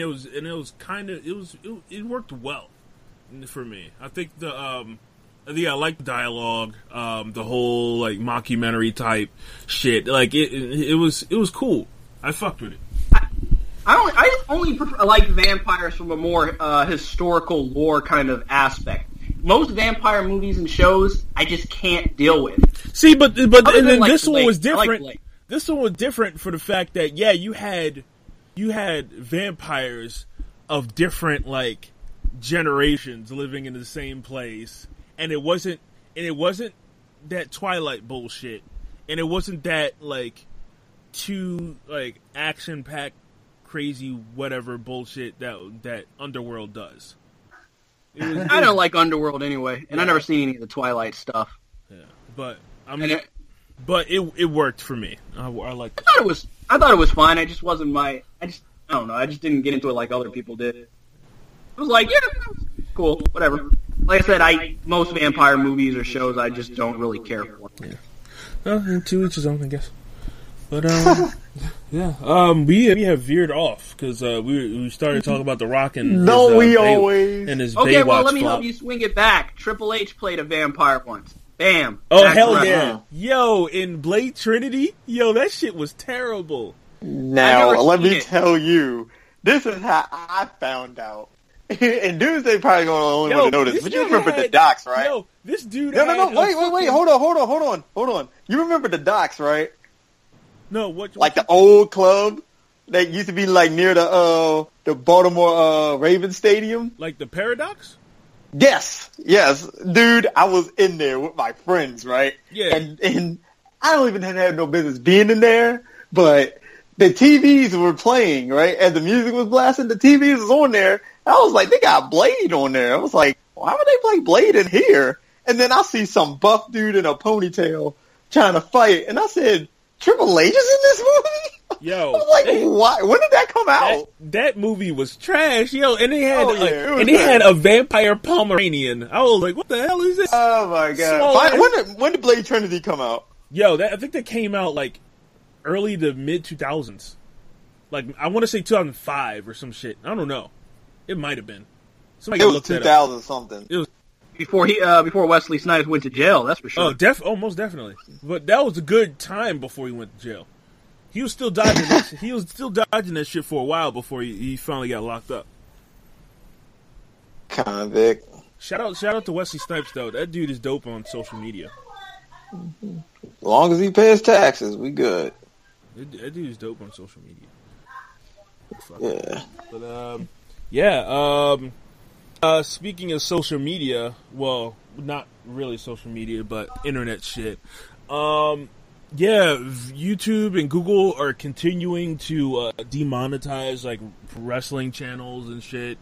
worked well for me. I think I like the dialogue, the whole like mockumentary type shit. Like it was cool. I fucked with it. I only like vampires from a more historical lore kind of aspect. Most vampire movies and shows I just can't deal with. See, but and then this one was different. This one was different for the fact that you had vampires of different like generations living in the same place, and it wasn't that Twilight bullshit, and it wasn't that like too like action packed crazy whatever bullshit that Underworld does. I don't like Underworld anyway, and I've never seen any of the Twilight stuff. Yeah, but But it worked for me. I liked it. I thought it was fine. I just wasn't I don't know. I just didn't get into it like other people did. It was like, cool, whatever. Like I said, most vampire movies or shows I just don't really care for. Yeah. Well, to each his own, I guess. But we have veered off because we started talking about The Rock and his Baywatch okay. Well, let me help you swing it back. Triple H played a vampire once. Bam. Oh, hell yeah. Yo, in Blade Trinity, that shit was terrible. Now, let me tell you, this is how I found out. And Doomsday probably going to only want to know this, but you remember the docs, right? Yo, this dude No, wait, hold on. You remember the docks, right? No, what? Like the old club that used to be like near the Baltimore Ravens Stadium? Like the Paradox? Yes, dude, I was in there with my friends, right? Yeah. And I don't even have no business being in there, but the TVs were playing, right? As the music was blasting, the TVs was on there. I was like, they got Blade on there. I was like, why would they play Blade in here? And then I see some buff dude in a ponytail trying to fight, and I said, Triple H is in this movie? Yo, I was like, why? When did that come out? That movie was trash, yo, and they had it had a vampire Pomeranian. I was like, what the hell is this? Oh my god! When did Blade Trinity come out? Yo, I think that came out like early to mid 2000s. Like I want to say 2005 or some shit. I don't know. It might have been. Somebody It was 2000 something. It was before Wesley Snipes went to jail. That's for sure. Most definitely. But that was a good time before he went to jail. He was still dodging. He was still dodging that shit for a while before he finally got locked up. Convict. Shout out to Wesley Snipes though. That dude is dope on social media. As long as he pays taxes, we good. That dude is dope on social media. Yeah. But speaking of social media, well, not really social media, but internet shit. YouTube and Google are continuing to demonetize like wrestling channels and shit.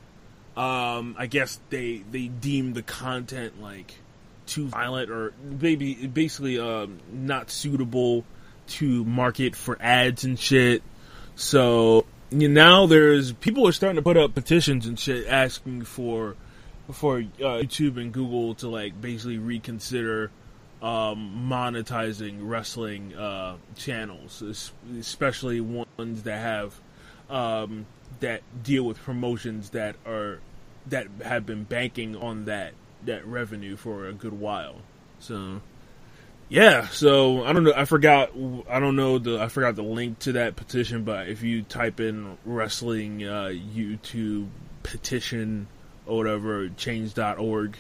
I guess they deem the content like too violent or basically not suitable to market for ads and shit. So now people are starting to put up petitions and shit asking for YouTube and Google to like basically reconsider monetizing wrestling channels, especially ones that have that deal with promotions that have been banking on that revenue for a good while. So yeah, so I don't know. I forgot the link to that petition, but if you type in wrestling YouTube petition or whatever, change.org,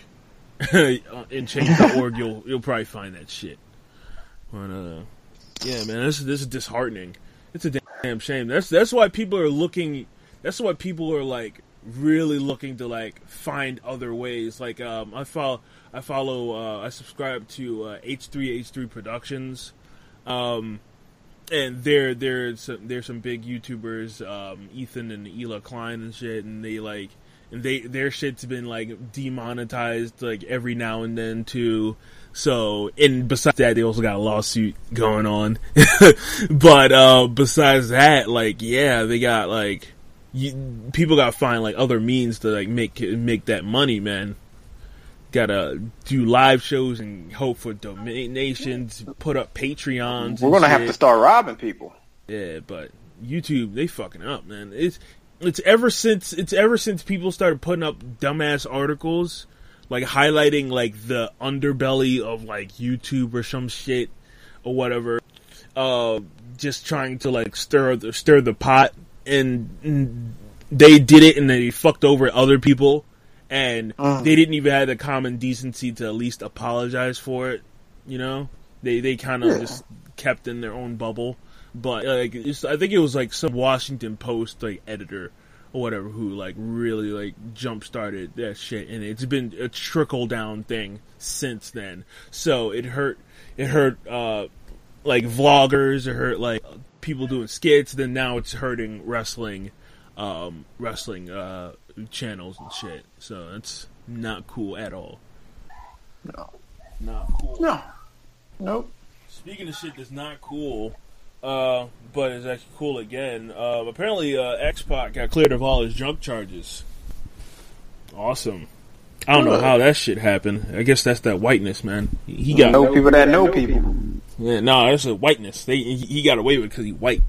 in change.org, you'll probably find that shit. But yeah, man, this is disheartening. It's a damn shame. That's why people are looking. That's why people are like really looking to like find other ways. Like I subscribe to H3H3 Productions, and there's some big YouTubers, Ethan and Ela Klein and shit, and their shit's been like demonetized like every now and then too. So, and besides that, they also got a lawsuit going on. But besides that, like, yeah, they got like people got to find like other means to like make that money, man. Gotta do live shows and hope for donations, put up Patreons. We're gonna have to start robbing people. Yeah, but YouTube, they fucking up, man. It's ever since people started putting up dumbass articles, like highlighting like the underbelly of like YouTube or some shit or whatever, just trying to like stir the pot, and they did it and they fucked over other people, and they didn't even have the common decency to at least apologize for it. You know, they kind of just kept in their own bubble. But like, I think it was like some Washington Post like editor or whatever who like really like jump started that shit, and it's been a trickle down thing since then. So it hurt like vloggers, it hurt like people doing skits. Then now it's hurting wrestling channels and shit. So it's not cool at all. No, not cool. No, nope. Speaking of shit that's not cool, but it's actually cool again. Apparently, X-Pac got cleared of all his drunk charges. Awesome. I don't know how that shit happened. I guess that's that whiteness, man. He got know people that know people. Yeah, no, that's a whiteness. He got away with it because he's white.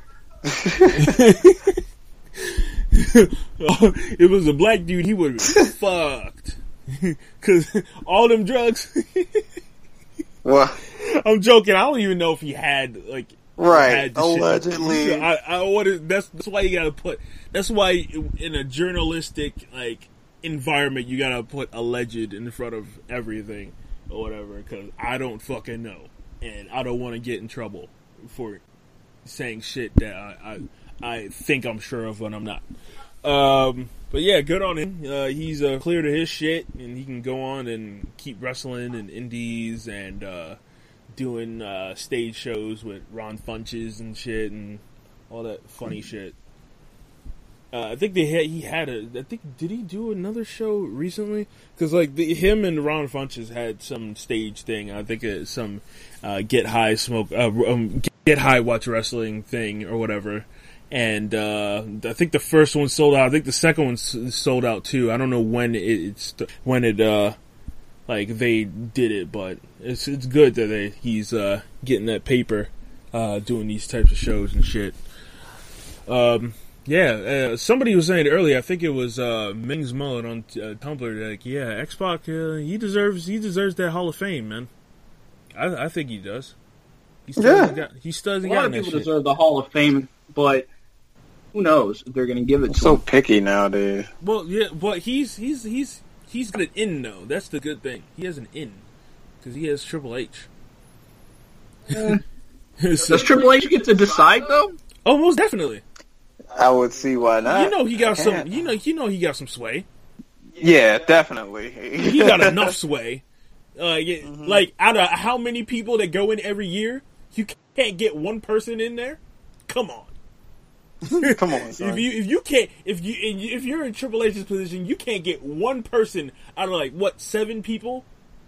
If it was a black dude, he would have been fucked. Because all them drugs. What? I'm joking. I don't even know if he had like. Right, allegedly. That's why you gotta put. That's why in a journalistic like environment you gotta put alleged in front of everything or whatever. Because I don't fucking know, and I don't want to get in trouble for saying shit that I think I'm sure of when I'm not. But yeah, good on him. He's cleared of his shit, and he can go on and keep wrestling in indies and doing stage shows with Ron Funches and shit and all that funny shit. I think did he do another show recently? Because like him and Ron Funches had some stage thing. I think it's some get high watch wrestling thing or whatever. And I think the first one sold out. I think the second one sold out too. I don't know when they did it, but it's good that he's getting that paper, doing these types of shows and shit. Somebody was saying earlier, I think it was Ming's Mullet on Tumblr, like, yeah, X-Pac, he deserves that Hall of Fame, man. I think he does. He still hasn't gotten a lot of people deserve the Hall of Fame, but who knows if they're going to give it to him. So picky nowadays. Well, yeah, but he's got an in, though. That's the good thing. He has an in, because he has Triple H. Does Triple H get to decide, though? Oh, most definitely. I would see why not. You know he got some. You know he got some sway. Yeah, definitely. He got enough sway. Like out of how many people that go in every year, you can't get one person in there. Come on. Come on, son. If you're in Triple H's position, you can't get one person out of like what 7 people,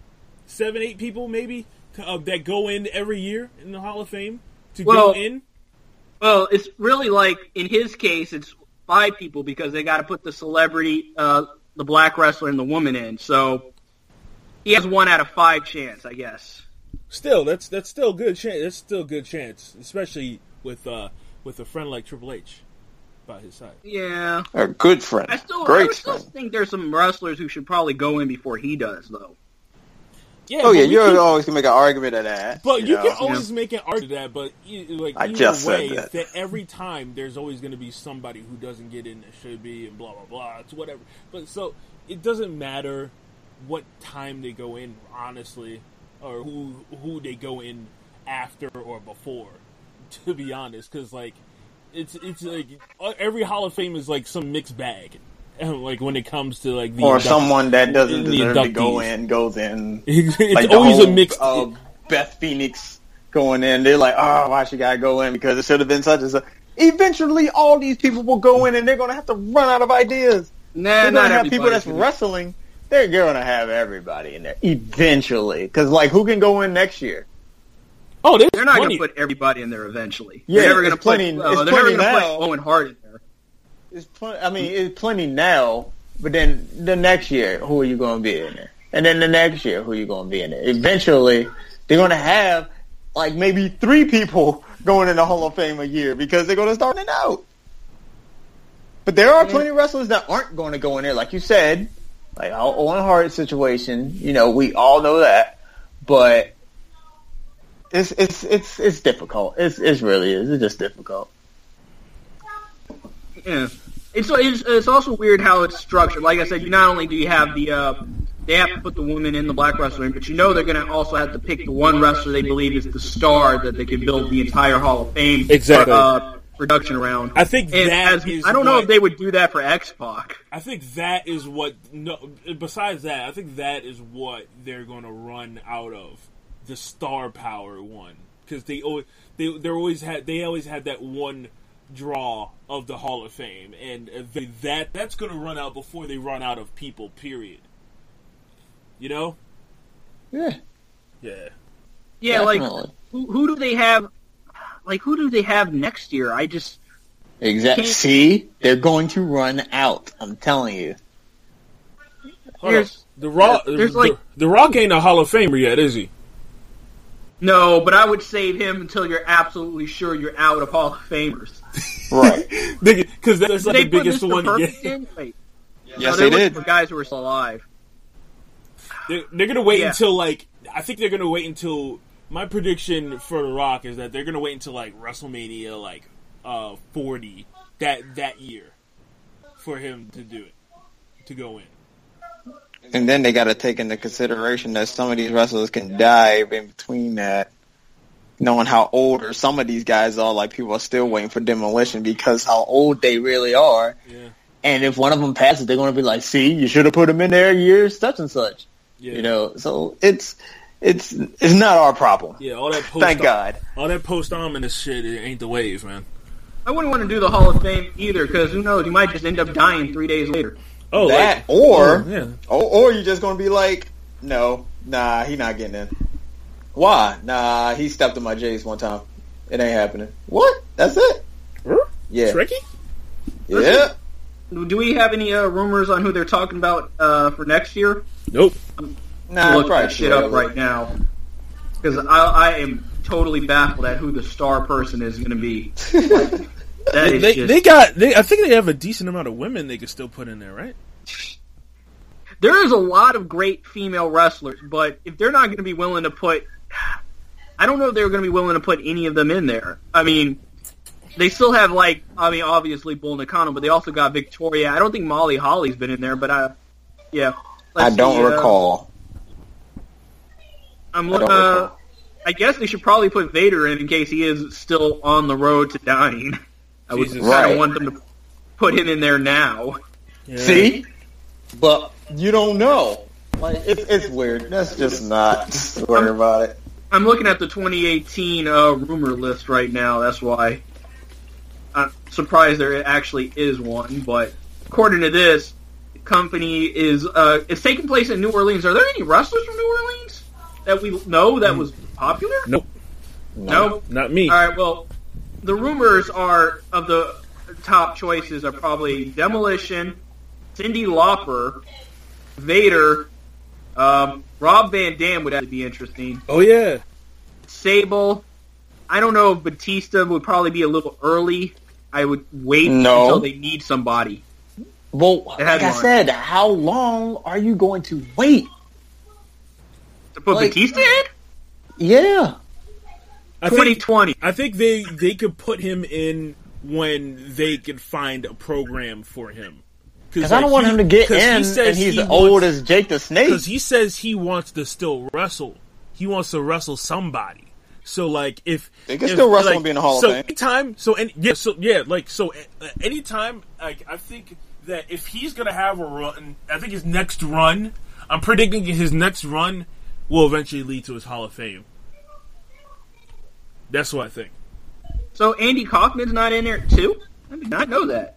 8 people maybe that go in every year in the Hall of Fame to go in. Well, it's really like, in his case, it's 5 people because they got to put the celebrity, the black wrestler, and the woman in. So he has 1 out of 5 chance, I guess. Still, that's still good chance. That's still good chance, especially with a friend like Triple H by his side. Yeah, a good friend. I still think there's some wrestlers who should probably go in before he does, though. Yeah, you're always gonna make an argument of that. But you can always make an argument of that. But I just said that every time there's always going to be somebody who doesn't get in that should be, and blah blah blah. It's whatever. But so it doesn't matter what time they go in, honestly, or who they go in after or before. To be honest, because like it's like every Hall of Fame is like some mixed bag. Like when it comes to like the someone that doesn't deserve to go in goes in. It's like always a mixed. Beth Phoenix going in, they're like, oh, why she gotta go in because it should have been such and such. Eventually, all these people will go in and they're gonna have to run out of ideas. They're gonna have people that's wrestling. They're gonna have everybody in there eventually. Because like, who can go in next year? Oh, they're not going to put everybody in there eventually. Yeah, they're never going to put now. Owen Hart in there. It's plenty now, but then the next year, who are you going to be in there? And then the next year, who are you going to be in there? Eventually, they're going to have like maybe 3 people going in the Hall of Fame a year because they're going to start it out. But there are plenty of wrestlers that aren't going to go in there, like you said, like our Owen Hart situation. You know, we all know that, but it's difficult. It really is. It's just difficult. Yeah, it's also weird how it's structured. Like I said, not only do you have they have to put the woman in, the black wrestler in, but they're going to also have to pick the one wrestler they believe is the star that they can build the entire Hall of Fame production around. I think I don't know if they would do that for X-Pac. I think that is what. No, besides that, I think that is what they're going to run out of. The star power one, because they always had that one draw of the Hall of Fame, and that's going to run out before they run out of people. Period. You know? Yeah. Yeah. Definitely. Like who do they have? Like who do they have next year? I just exactly. See, they're going to run out. I'm telling you. The Rock ain't a Hall of Famer yet, is he? No, but I would save him until you're absolutely sure you're out of Hall of Famers. Right. Because that's like the biggest one to get. Yes, they did. For guys who are still alive. They're going to wait until, like, I think they're going to wait until, my prediction for The Rock is that they're going to wait until, like, WrestleMania, like, 40, that year, for him to do it, to go in. And then they got to take into consideration that some of these wrestlers can die in between that. Knowing how old or some of these guys are, like people are still waiting for demolition because how old they really are. Yeah. And if one of them passes, they're going to be like, "See, you should have put him in there years such and such." Yeah. You know, so it's not our problem. Yeah, all that thank God. All that post-ominous shit, it ain't the wave, man. I wouldn't want to do the Hall of Fame either, because who knows? You might just end up dying 3 days later. Oh, that, yeah. or you're just going to be like, no, nah, he not getting in. Why? Nah, he stepped on my J's one time. It ain't happening. What? That's it? Yeah. Tricky? Yeah. Do we have any rumors on who they're talking about for next year? Nope. Nah, Look that shit up right now, because I am totally baffled at who the star person is going to be. Like, I think they have a decent amount of women they could still put in there, right? There is a lot of great female wrestlers, but if they're not going to be willing to put, I don't know if they're going to be willing to put any of them in there. I mean, they still have obviously Bull Nakano, but they also got Victoria. I don't think Molly Holly's been in there, but I don't recall. I guess they should probably put Vader in case he is still on the road to dying. I would kind of want them to put him in there now. Yeah. See? But you don't know. Like, it's weird. Let's just not worry about it. I'm looking at the 2018 rumor list right now. That's why I'm surprised there actually is one. But according to this, the company is it's taking place in New Orleans. Are there any wrestlers from New Orleans that we know that was popular? Nope. No? Not me. All right, well, the rumors are of the top choices are probably Demolition, Cyndi Lauper, Vader, Rob Van Dam would actually be interesting. Oh, yeah. Sable. I don't know if Batista would probably be a little early. I would wait until they need somebody. Well, like I said, how long are you going to wait? To put Batista in? Yeah. 2020. I think they could put him in when they could find a program for him. Because I don't want him to get in and he's old as Jake the Snake. Because he says he wants to still wrestle. He wants to wrestle somebody. So, like, if... They can still wrestle and be in the Hall of Fame. Anytime, like, I think that if he's going to have a run, I think his next run, I'm predicting his next run will eventually lead to his Hall of Fame. That's what I think. So Andy Kaufman's not in there too? I did not know that.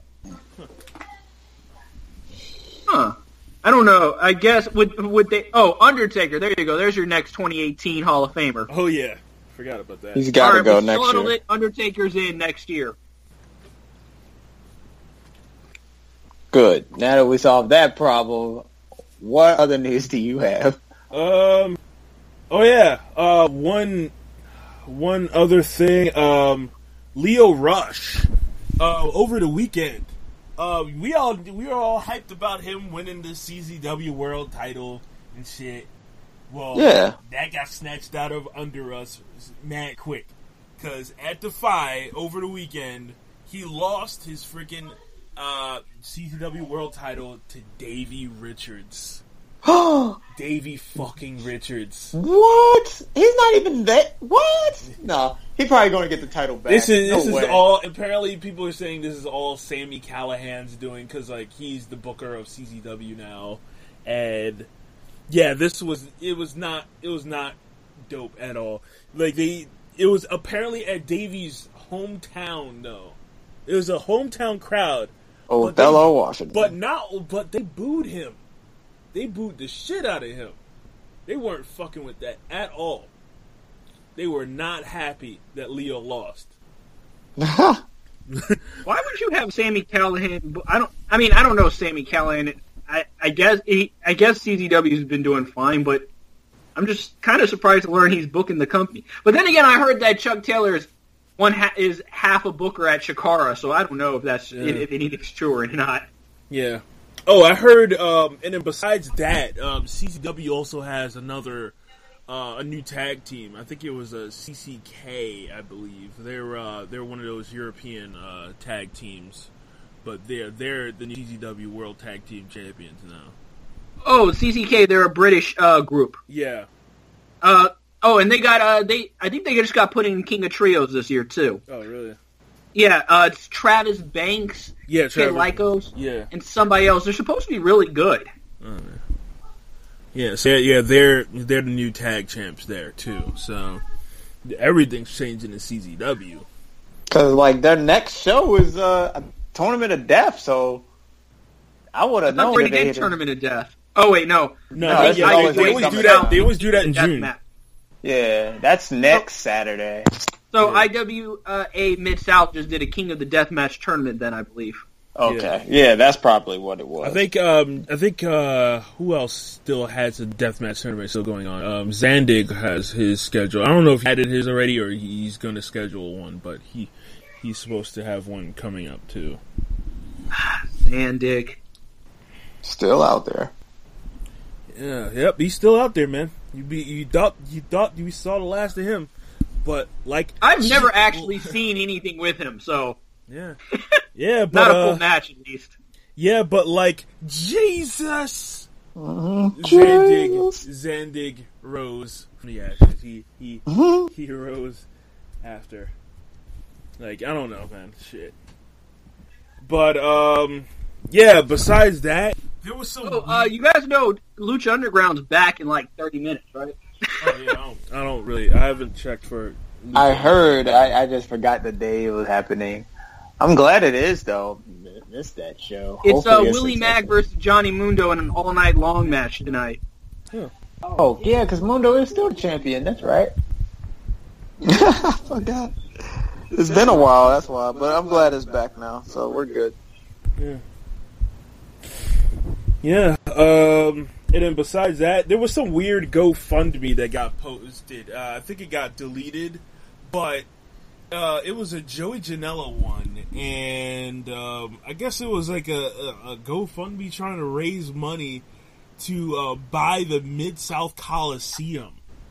Huh. I don't know. I guess would they? Oh, Undertaker. There you go. There's your next 2018 Hall of Famer. Oh yeah, forgot about that. He's got to go next year. Undertaker's in next year. Good. Now that we solved that problem, what other news do you have? Oh yeah. One other thing. Lio Rush. Over the weekend. We were all hyped about him winning the CZW World title and shit. Well, yeah. That got snatched out of under us mad quick. Because at Defy, over the weekend, he lost his freaking CZW World title to Davey Richards. Davey fucking Richards. What? He's not even that. What? No, he's probably going to get the title back. This is all. Apparently, people are saying this is all Sami Callihan's doing because, like, he's the booker of CZW now, and yeah, it was not dope at all. Like it was apparently at Davey's hometown though. It was a hometown crowd. Othello, Washington. But they booed him. They booed the shit out of him. They weren't fucking with that at all. They were not happy that Leo lost. Why would you have Sami Callihan? I don't know Sami Callihan. I guess CZW's been doing fine, but I'm just kind of surprised to learn he's booking the company. But then again, I heard that Chuck Taylor is half a booker at Chikara, so I don't know if that's if anything's true or not. Yeah. Oh, I heard, and then besides that, CZW also has another, a new tag team. I think it was a CCK, I believe. They're one of those European tag teams, but they're the new CZW World Tag Team Champions now. Oh, CCK, they're a British group. Yeah. And they got I think they just got put in King of Trios this year too. Oh, really? Yeah, it's Travis Banks, Kid Lycos, and somebody else. They're supposed to be really good. Oh, yeah, so they're the new tag champs there too. So everything's changing in CZW. Because, like, their next show is a Tournament of Death, so I would have known already that they did Tournament of Death. Oh, wait, no. No, they always do that. They always do that in June. Match. Yeah, that's next Saturday. So IWA Mid-South just did a King of the Deathmatch tournament then, I believe. Okay. Yeah, that's probably what it was. I think who else still has a deathmatch tournament still going on? Zandig has his schedule. I don't know if he added his already or he's going to schedule one, but he's supposed to have one coming up too. Zandig. Still out there. Yeah, yep, he's still out there, man. You thought you saw the last of him, but like I've never actually seen anything with him, so yeah, but not a full match at least. Yeah, but like Jesus, Mm-hmm. Zandig rose from the ashes. He rose after. Like I don't know, man. Shit. But yeah. Besides that, there was some. You guys know Lucha Underground's back in like 30 minutes, right? Oh, yeah, I don't really. I haven't checked for. I heard. I just forgot the day it was happening. I'm glad it is though. Missed that show. It's Willie Mack versus Johnny Mundo in an all-night long match tonight. Yeah. Oh yeah, because Mundo is still the champion. That's right. I forgot. It's been a while. That's why. But I'm glad it's back now. So we're good. Yeah. Yeah. And then besides that, there was some weird GoFundMe that got posted. I think it got deleted, but it was a Joey Janela one, and I guess it was like a GoFundMe trying to raise money to buy the Mid-South Coliseum.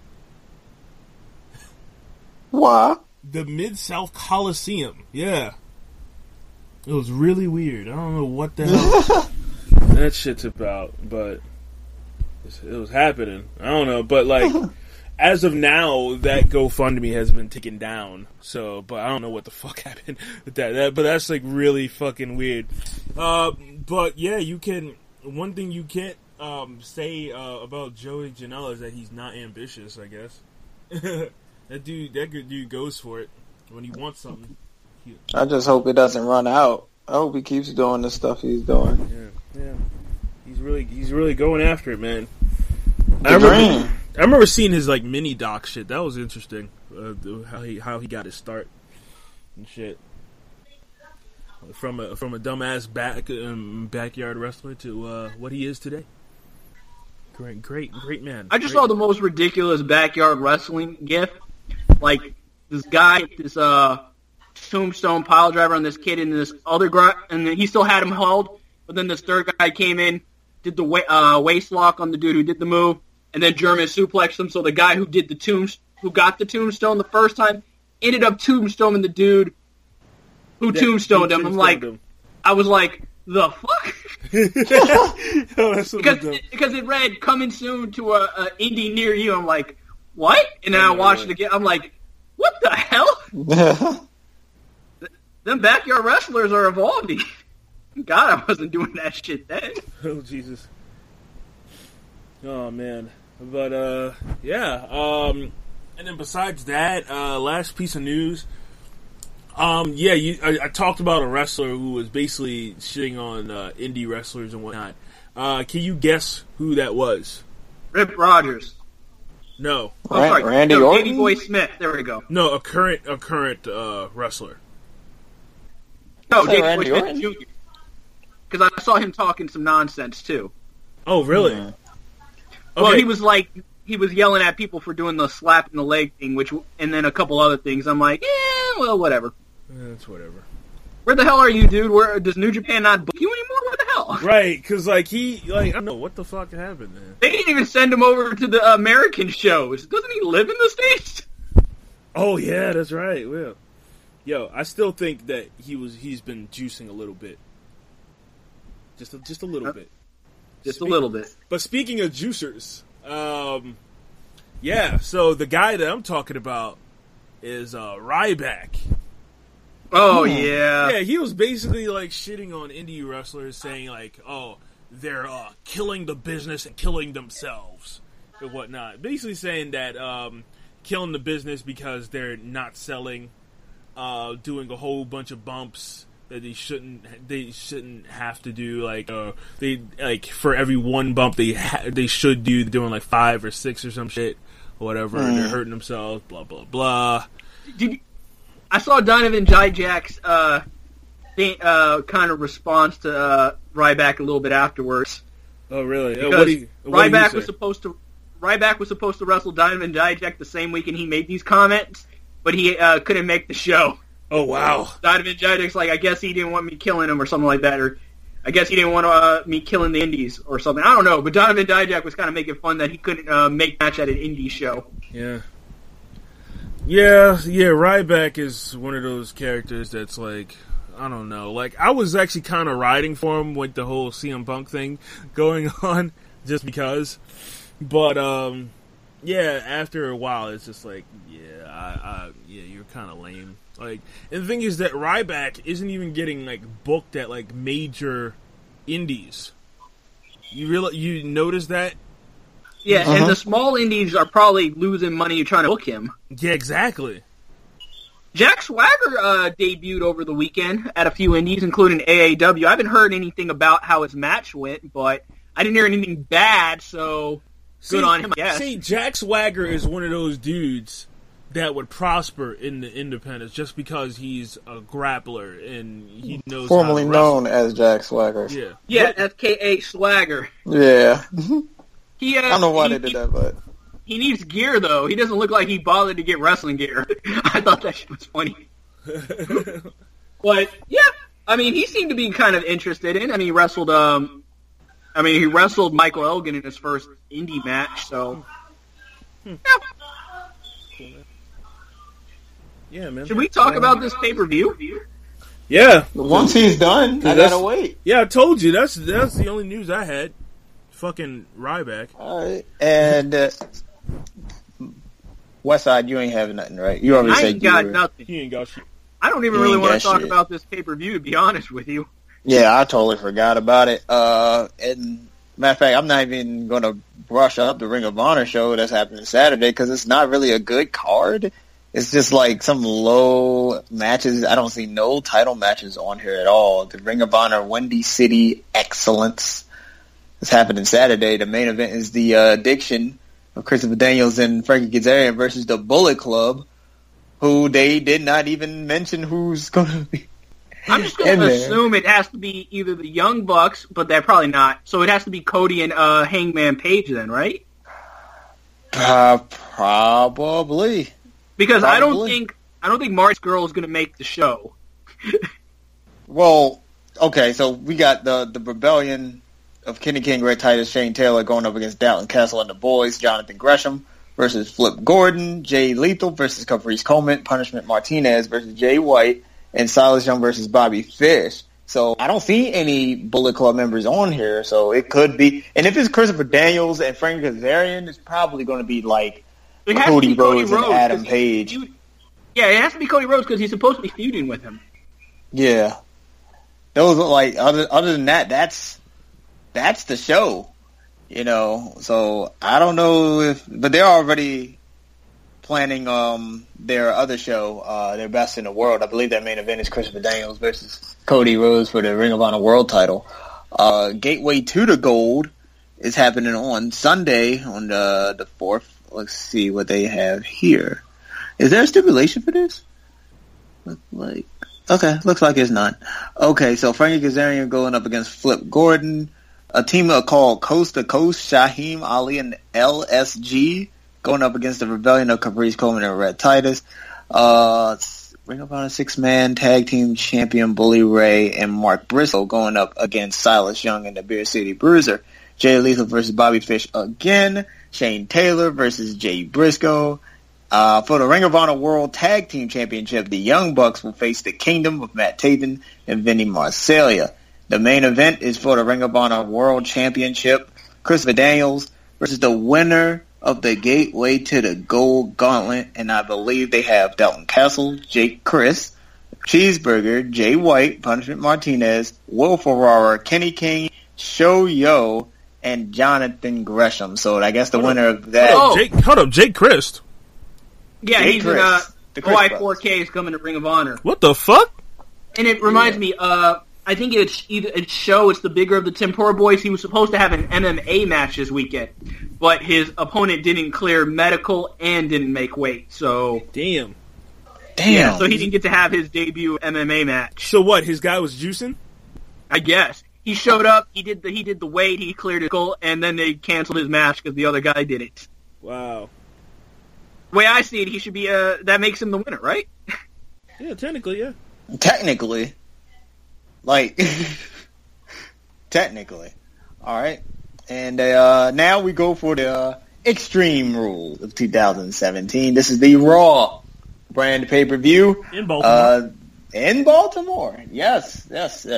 What? The Mid-South Coliseum, yeah. It was really weird. I don't know what the hell that shit's about, but it was happening. I don't know, but like, as of now, that GoFundMe has been taken down. So, but I don't know what the fuck happened with that. But that's like really fucking weird. But yeah, you can. One thing you can't say about Joey Janela is that he's not ambitious. I guess that dude goes for it when he wants something. I just hope it doesn't run out. I hope he keeps doing the stuff he's doing. Yeah. He's really going after it, man. The dream. I remember seeing his like mini doc shit. That was interesting. How he got his start and shit. From a dumbass backyard wrestler to what he is today. Great man. I just saw the most ridiculous backyard wrestling gif. Like this guy, this tombstone pile driver on this kid and this other guy, and then he still had him held. But then this third guy came in, did the waist lock on the dude who did the move, and then German suplexed him. So the guy who did who got the tombstone the first time, ended up tombstoning the dude who tombstoned him. I was like, the fuck? because it read coming soon to a indie near you. I'm like, what? And then I watched it again. I'm like, what the hell? Them backyard wrestlers are evolving. God, I wasn't doing that shit then. Oh, Jesus. Oh, man. But, yeah. And then besides that, last piece of news. I talked about a wrestler who was basically shitting on indie wrestlers and whatnot. Can you guess who that was? Rip Rogers. No. Oh, sorry. Randy Orton? Davey Boy Smith. There we go. No, a current wrestler. No, Davey Randy Boy Orton? Smith Jr. Because I saw him talking some nonsense, too. Oh, really? Yeah. Well, Okay. he was yelling at people for doing the slap in the leg thing, and then a couple other things. I'm like, well, whatever. That's whatever. Where the hell are you, dude? Where does New Japan not book you anymore? What the hell? Right, because, I don't know what the fuck happened, man. They didn't even send him over to the American shows. Doesn't he live in the States? Oh, yeah, that's right. Well, yo, I still think that he's been juicing a little bit. Just a little bit. Just a little bit. But speaking of juicers, yeah, so the guy that I'm talking about is Ryback. Oh, yeah. Yeah, he was basically like shitting on indie wrestlers, saying like, oh, they're killing the business and killing themselves and whatnot. Basically saying that killing the business because they're not selling doing a whole bunch of bumps that they shouldn't have to do. Like they like for every one bump they should do, doing like 5 or 6 or some shit or whatever. They're hurting themselves. Blah blah blah. I saw Donovan Dijak's kind of response to Ryback a little bit afterwards. Oh really? Because Ryback was supposed to wrestle Donovan Dijak the same week, and he made these comments, but he couldn't make the show. Oh wow! Donovan Dijak's like, I guess he didn't want me killing him or something like that, or I guess he didn't want me killing the Indies or something. I don't know, but Donovan Dijak was kind of making fun that he couldn't make match at an indie show. Yeah. Ryback is one of those characters that's like, I don't know. Like, I was actually kind of riding for him with the whole CM Punk thing going on, just because. But after a while, it's just like, you're kind of lame. Like, and the thing is that Ryback isn't even getting like booked at like major indies. You notice that? Yeah, and the small indies are probably losing money trying to book him. Yeah, exactly. Jack Swagger debuted over the weekend at a few indies, including AAW. I haven't heard anything about how his match went, but I didn't hear anything bad, so good on him, I guess. See, Jack Swagger is one of those dudes that would prosper in the independents just because he's a grappler and he knows formerly how to wrestle. known as Jack Swagger. Yeah, FKA Swagger. Yeah. I don't know why they did that, but he needs gear though. He doesn't look like he bothered to get wrestling gear. I thought that shit was funny. But yeah, I mean, he seemed to be kind of interested in. I mean, he wrestled Michael Elgin in his first indie match. So yeah, man. Should we talk about this pay-per-view? Yeah. Once he's done, I gotta wait. Yeah, I told you. That's the only news I had. Fucking Ryback. All right. And Westside, you ain't having nothing, right? You already said you got nothing. He ain't got shit. I don't even really want to talk about this pay-per-view, to be honest with you. Yeah, I totally forgot about it. And matter of fact, I'm not even going to brush up the Ring of Honor show that's happening Saturday because it's not really a good card. It's just like some low matches. I don't see no title matches on here at all. The Ring of Honor Windy City Excellence is happening Saturday. The main event is the Addiction of Christopher Daniels and Frankie Kazarian versus the Bullet Club, who they did not even mention who's going to be. I'm just going to assume it has to be either the Young Bucks, but they're probably not. So it has to be Cody and Hangman Page then, right? Probably. Because Probably. I don't think Marty's Girl is going to make the show. Well, okay, so we got the Rebellion of Kenny King, Red Titus, Shane Taylor going up against Dalton Castle and the Boys, Jonathan Gresham versus Flip Gordon, Jay Lethal versus Caprice Coleman, Punishment Martinez versus Jay White, and Silas Young versus Bobby Fish. So I don't see any Bullet Club members on here, so it could be. And if it's Christopher Daniels and Frank Kazarian, it's probably going to be like Cody Rhodes and Adam Page. Yeah, it has to be Cody Rhodes because he's supposed to be feuding with him. Yeah. Those are like, other than that, that's the show, you know. So I don't know but they're already planning their other show, their Best in the World. I believe that main event is Christopher Daniels versus Cody Rhodes for the Ring of Honor World title. Gateway to the Gold is happening on Sunday on the 4th. Let's see what they have here. Is there a stipulation for this? Looks like it's not. Okay, so Frankie Kazarian going up against Flip Gordon. A team called Coast to Coast, Shaheem Ali and LSG going up against the Rebellion of Caprice Coleman and Red Titus. Ring of Honor 6-man tag team champion Bully Ray and Mark Briscoe going up against Silas Young and the Beer City Bruiser. Jay Lethal versus Bobby Fish again. Shane Taylor versus Jay Briscoe. For the Ring of Honor World Tag Team Championship, the Young Bucks will face the Kingdom of Matt Taven and Vinny Marseglia. The main event is for the Ring of Honor World Championship, Christopher Daniels versus the winner of the Gateway to the Gold Gauntlet, and I believe they have Dalton Castle, Jake Chris, Cheeseburger, Jay White, Punishment Martinez, Will Ferrara, Kenny King, Show Yo, and Jonathan Gresham. So I guess the winner of that... Hold up, Jake Christ. Yeah, The Chris OI brothers. 4K is coming to Ring of Honor. What the fuck? And it reminds me, I think it's the bigger of the Tempura Boys. He was supposed to have an MMA match this weekend, but his opponent didn't clear medical and didn't make weight. So Damn. Damn. so he didn't get to have his debut MMA match. So what? His guy was juicing? I guess he showed up. He did the weight. He cleared his goal, and then they canceled his match because the other guy did it. Wow. The way I see it, he should be. That makes him the winner, right? Yeah, technically, yeah. Technically. Like, technically. All right. And now we go for the Extreme Rules of 2017. This is the Raw brand pay-per-view. In Baltimore. In Baltimore. Yes.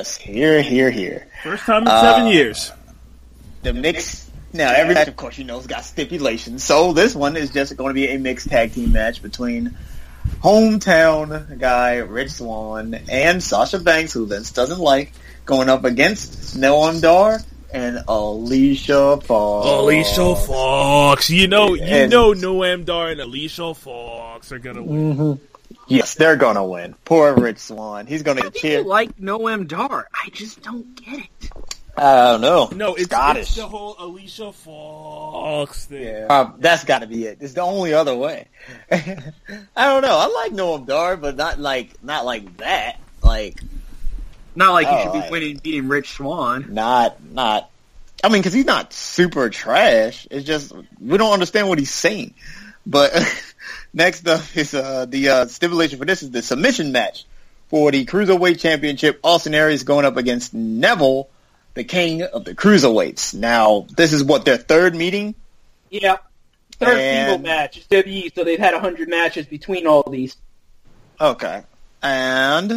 Here. First time in 7 years. The mix. Now, every match, of course, has got stipulations. So this one is just going to be a mixed tag team match between hometown guy Rich Swann and Sasha Banks, who Vince doesn't like, going up against Noam Dar and Alicia Fox. Alicia Fox. You know Noam Dar and Alicia Fox are going to win. Mm-hmm. Yes, they're going to win. Poor Rich Swann. He's going to get People cheered. like Noam Dar. I just don't get it. I don't know. No, it's Scottish. It's the whole Alicia Fox thing. Yeah. That's got to be it. It's the only other way. I don't know. I like Noam Dar, but not like that. Like, Not like he should be beating Rich Swann. not. I mean, because he's not super trash. It's just we don't understand what he's saying. But next up is the stipulation for this is the submission match for the Cruiserweight Championship. Austin Aries going up against Neville, the king of the Cruiserweights. Now, this is what, their third meeting? Yeah. Third single match. It's WWE, so they've had 100 matches between all these. Okay. And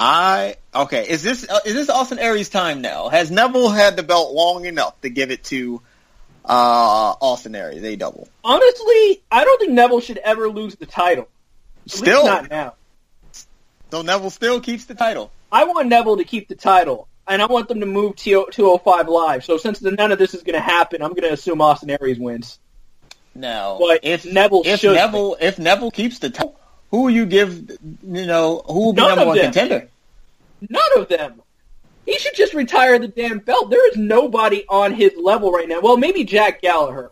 is this Austin Aries' time now? Has Neville had the belt long enough to give it to Austin Aries, AEW? Honestly, I don't think Neville should ever lose the title. At Still? least not now. So Neville still keeps the title? I want Neville to keep the title, and I want them to move 205 Live. So since none of this is going to happen, I'm going to assume Austin Aries wins. Now, But if Neville keeps the title, who will you give? Who will be None number of one them. contender? None of them. He should just retire the damn belt. There is nobody on his level right now. Well, maybe Jack Gallagher.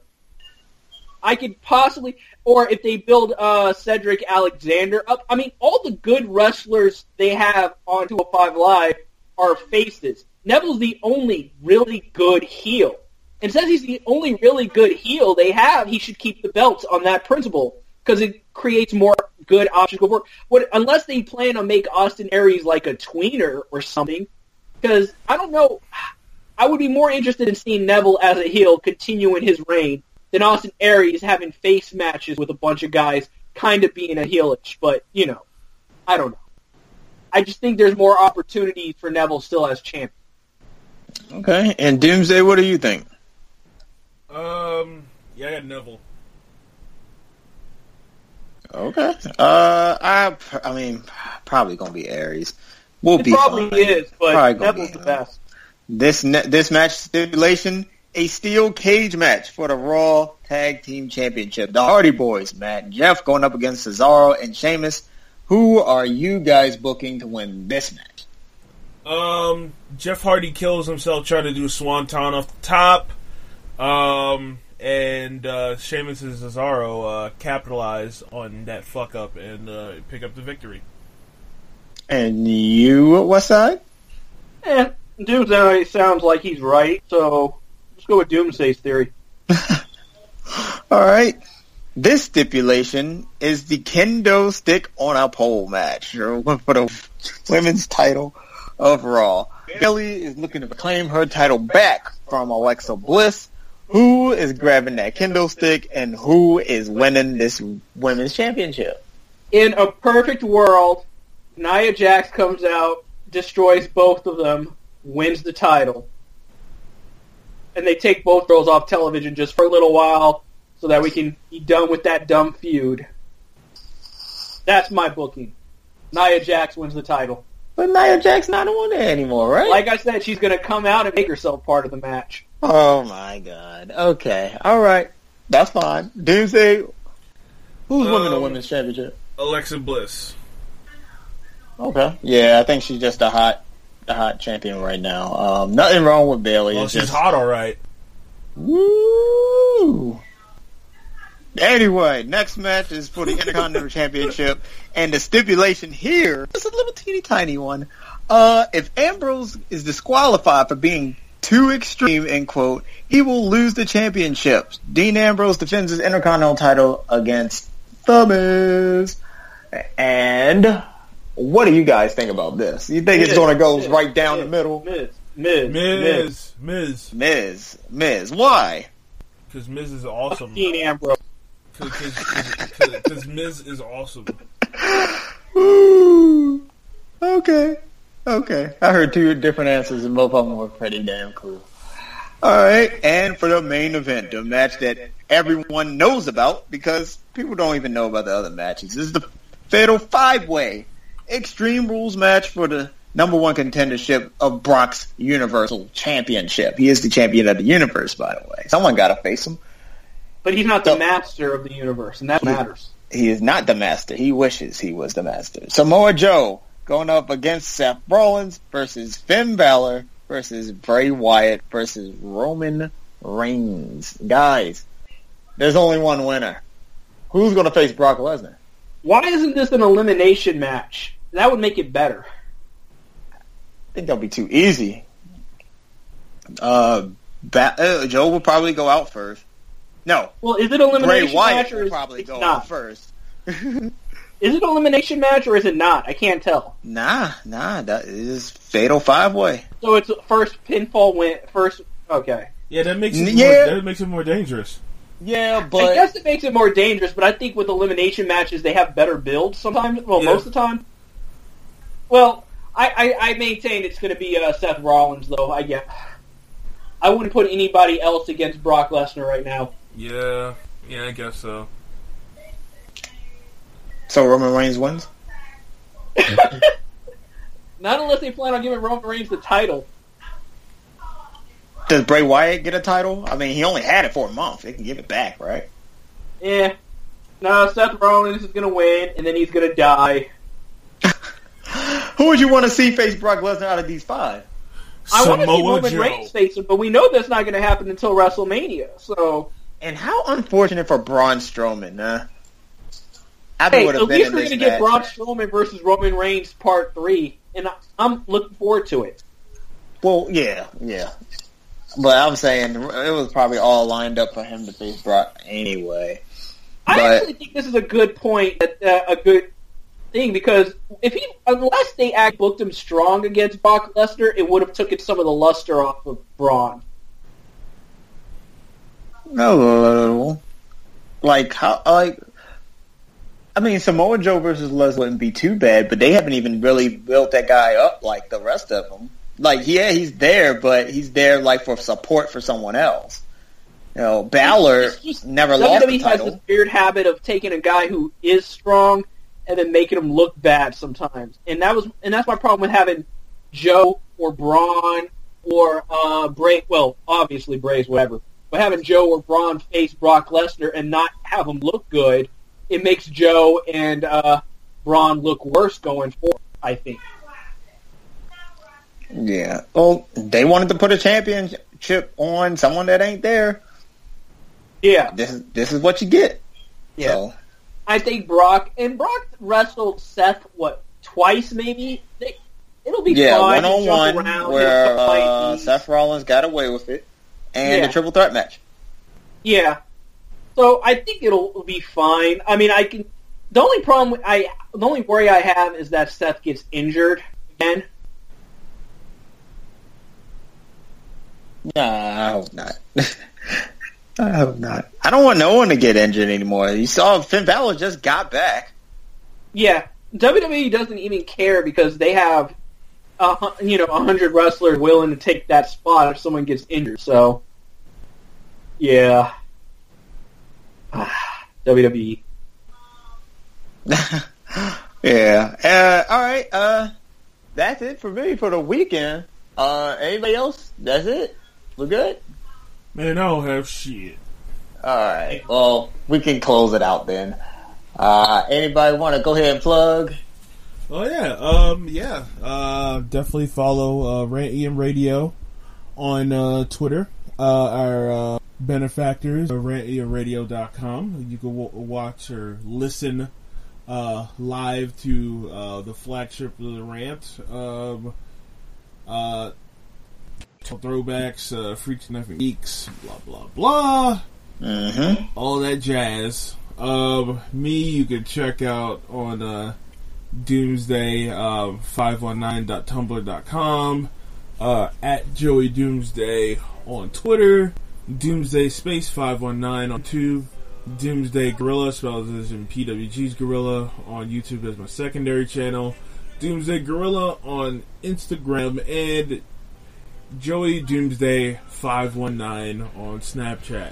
I could possibly, or if they build Cedric Alexander up. I mean, all the good wrestlers they have on 205 Live are faces. Neville's the only really good heel. And since he's the only really good heel they have, he should keep the belts on that principle because it creates more good options going forward. Unless they plan on make Austin Aries like a tweener or something, because I don't know. I would be more interested in seeing Neville as a heel continuing his reign than Austin Aries having face matches with a bunch of guys kind of being a heelish. But, I don't know. I just think there's more opportunities for Neville still as champion. Okay. And Doomsday, what do you think? Yeah, I got Neville. Okay. I mean, probably gonna be Aries. It probably fine. is, but Probably Neville's the best. This match stipulation, a steel cage match for the Raw Tag Team Championship. The Hardy Boys, Matt and Jeff, going up against Cesaro and Sheamus. Who are you guys booking to win this match? Jeff Hardy kills himself trying to do a swanton off the top. And Sheamus and Cesaro capitalize on that fuck up and pick up the victory. And you, what side? Doomsday sounds like he's right, so let's go with Doomsday's theory. All right. This stipulation is the kendo stick on a pole match for the women's title of Raw. Bayley is looking to claim her title back from Alexa Bliss. Who is grabbing that kendo stick and who is winning this women's championship? In a perfect world, Nia Jax comes out, destroys both of them, wins the title. And they take both girls off television just for a little while so that we can be done with that dumb feud. That's my booking. Nia Jax wins the title. But Nia Jax not on there anymore, right? Like I said, she's going to come out and make herself part of the match. Oh my god. Okay. All right. That's fine. Doomsday, who's winning the women's championship? Alexa Bliss. Okay. Yeah, I think she's just the hot champion right now. Nothing wrong with Bayley. Well, she's hot, all right. Woo! Anyway, next match is for the Intercontinental Championship, and the stipulation here is a little teeny tiny one. If Ambrose is disqualified for being too extreme, end quote, he will lose the championship. Dean Ambrose defends his Intercontinental title against The Miz. And what do you guys think about this? You think it's going to go right down the middle? Miz. Why? Because Miz is awesome. Dean Ambrose. Because Miz is awesome. Ooh. Okay. I heard two different answers, and both of them were pretty damn cool. All right, and for the main event, the match that everyone knows about because people don't even know about the other matches. This is the Fatal 5-Way Extreme Rules match for the number one contendership of Brock's Universal Championship. He is the champion of the universe, by the way. Someone got to face him. But he's not the master of the universe, and that matters. He is not the master. He wishes he was the master. Samoa Joe going up against Seth Rollins versus Finn Balor versus Bray Wyatt versus Roman Reigns. Guys, there's only one winner. Who's going to face Brock Lesnar? Why isn't this an elimination match? That would make it better. I think that'll be too easy. Joe will probably go out first. No. Well, is it an elimination Bray Wyatt match or will is probably it go not? out first. Is it an elimination match or is it not? I can't tell. Nah. That is Fatal 5-Way. So it's first pinfall win. First, okay. Yeah, that makes it more dangerous. Yeah, but I guess it makes it more dangerous. But I think with elimination matches, they have better builds sometimes. Well, most of the time. Well, I maintain it's going to be Seth Rollins, though. I wouldn't put anybody else against Brock Lesnar right now. Yeah, I guess so. So Roman Reigns wins? Not unless they plan on giving Roman Reigns the title. Does Bray Wyatt get a title? I mean, he only had it for a month. They can give it back, right? Yeah. No, Seth Rollins is going to win, and then he's going to die. Who would you want to see face Brock Lesnar out of these five? I want to see Roman Reigns face him, but we know that's not going to happen until WrestleMania. So, and how unfortunate for Braun Strowman, huh? At least we're going to get Braun Strowman versus Roman Reigns Part 3, and I'm looking forward to it. Well, yeah. But I'm saying it was probably all lined up for him to face Brock anyway. I actually think this is a good point, a good thing, because unless they booked him strong against Brock Lesnar, it would have taken some of the luster off of Braun. No, I mean, Samoa Joe versus Lesnar wouldn't be too bad, but they haven't even really built that guy up like the rest of them. Like, yeah, he's there, but he's there like for support for someone else. You know, Balor never lost the title. WWE has this weird habit of taking a guy who is strong and then making him look bad sometimes. And that's my problem with having Joe or Braun or Bray. Well, obviously Bray's whatever. But having Joe or Braun face Brock Lesnar and not have him look good, it makes Joe and Braun look worse going forward, I think. Yeah. Well, they wanted to put a championship on someone that ain't there. Yeah. This is what you get. Yeah. So. I think Brock wrestled Seth, twice maybe? It'll be fine. Yeah, one-on-one where Seth Rollins got away with it. And a triple threat match. Yeah. So I think it'll be fine. I mean, the only worry I have is that Seth gets injured again. Nah, I hope not. I hope not. I don't want no one to get injured anymore. You saw Finn Balor just got back. Yeah, WWE doesn't even care because they have 100 wrestlers willing to take that spot if someone gets injured. So, yeah. WWE. Yeah. All right. That's it for me for the weekend. Anybody else? That's it? We're good? Man, I don't have shit. All right. Well, we can close it out then. Anybody want to go ahead and plug? Oh yeah, definitely follow Rant EM Radio on Twitter. Our benefactors, rantemradio.com. You can watch or listen live to the flagship of the rant. Throwbacks, Freaks and Effing Geeks, blah blah blah. Mm-hmm. All that jazz. Me, you can check out on Doomsday 519.tumblr.com, at Joey Doomsday on Twitter, Doomsday Space 519 on YouTube, Doomsday Gorilla, spelled as in PWG's Gorilla, on YouTube as my secondary channel, Doomsday Gorilla on Instagram, and Joey Doomsday 519 on Snapchat.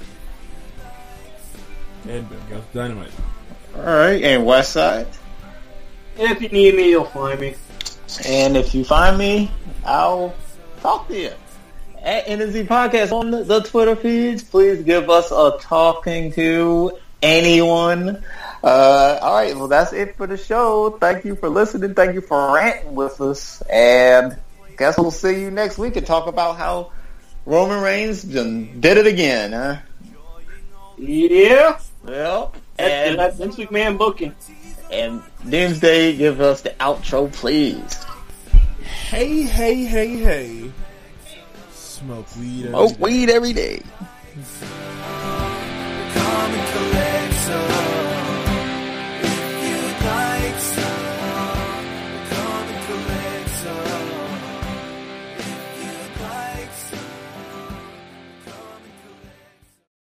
And that's Dynamite. Alright, and Westside? If you need me, you'll find me. And if you find me, I'll talk to you. At NZ Podcast on the Twitter feeds. Please give us a talking to anyone. Alright, well that's it for the show. Thank you for listening. Thank you for ranting with us. And guess we'll see you next week and talk about how Roman Reigns did it again, huh? Yeah. Well, That's Vince McMahon booking. And Doomsday, give us the outro, please. Hey, hey, hey, hey. Smoke weed every day. Smoke weed every day.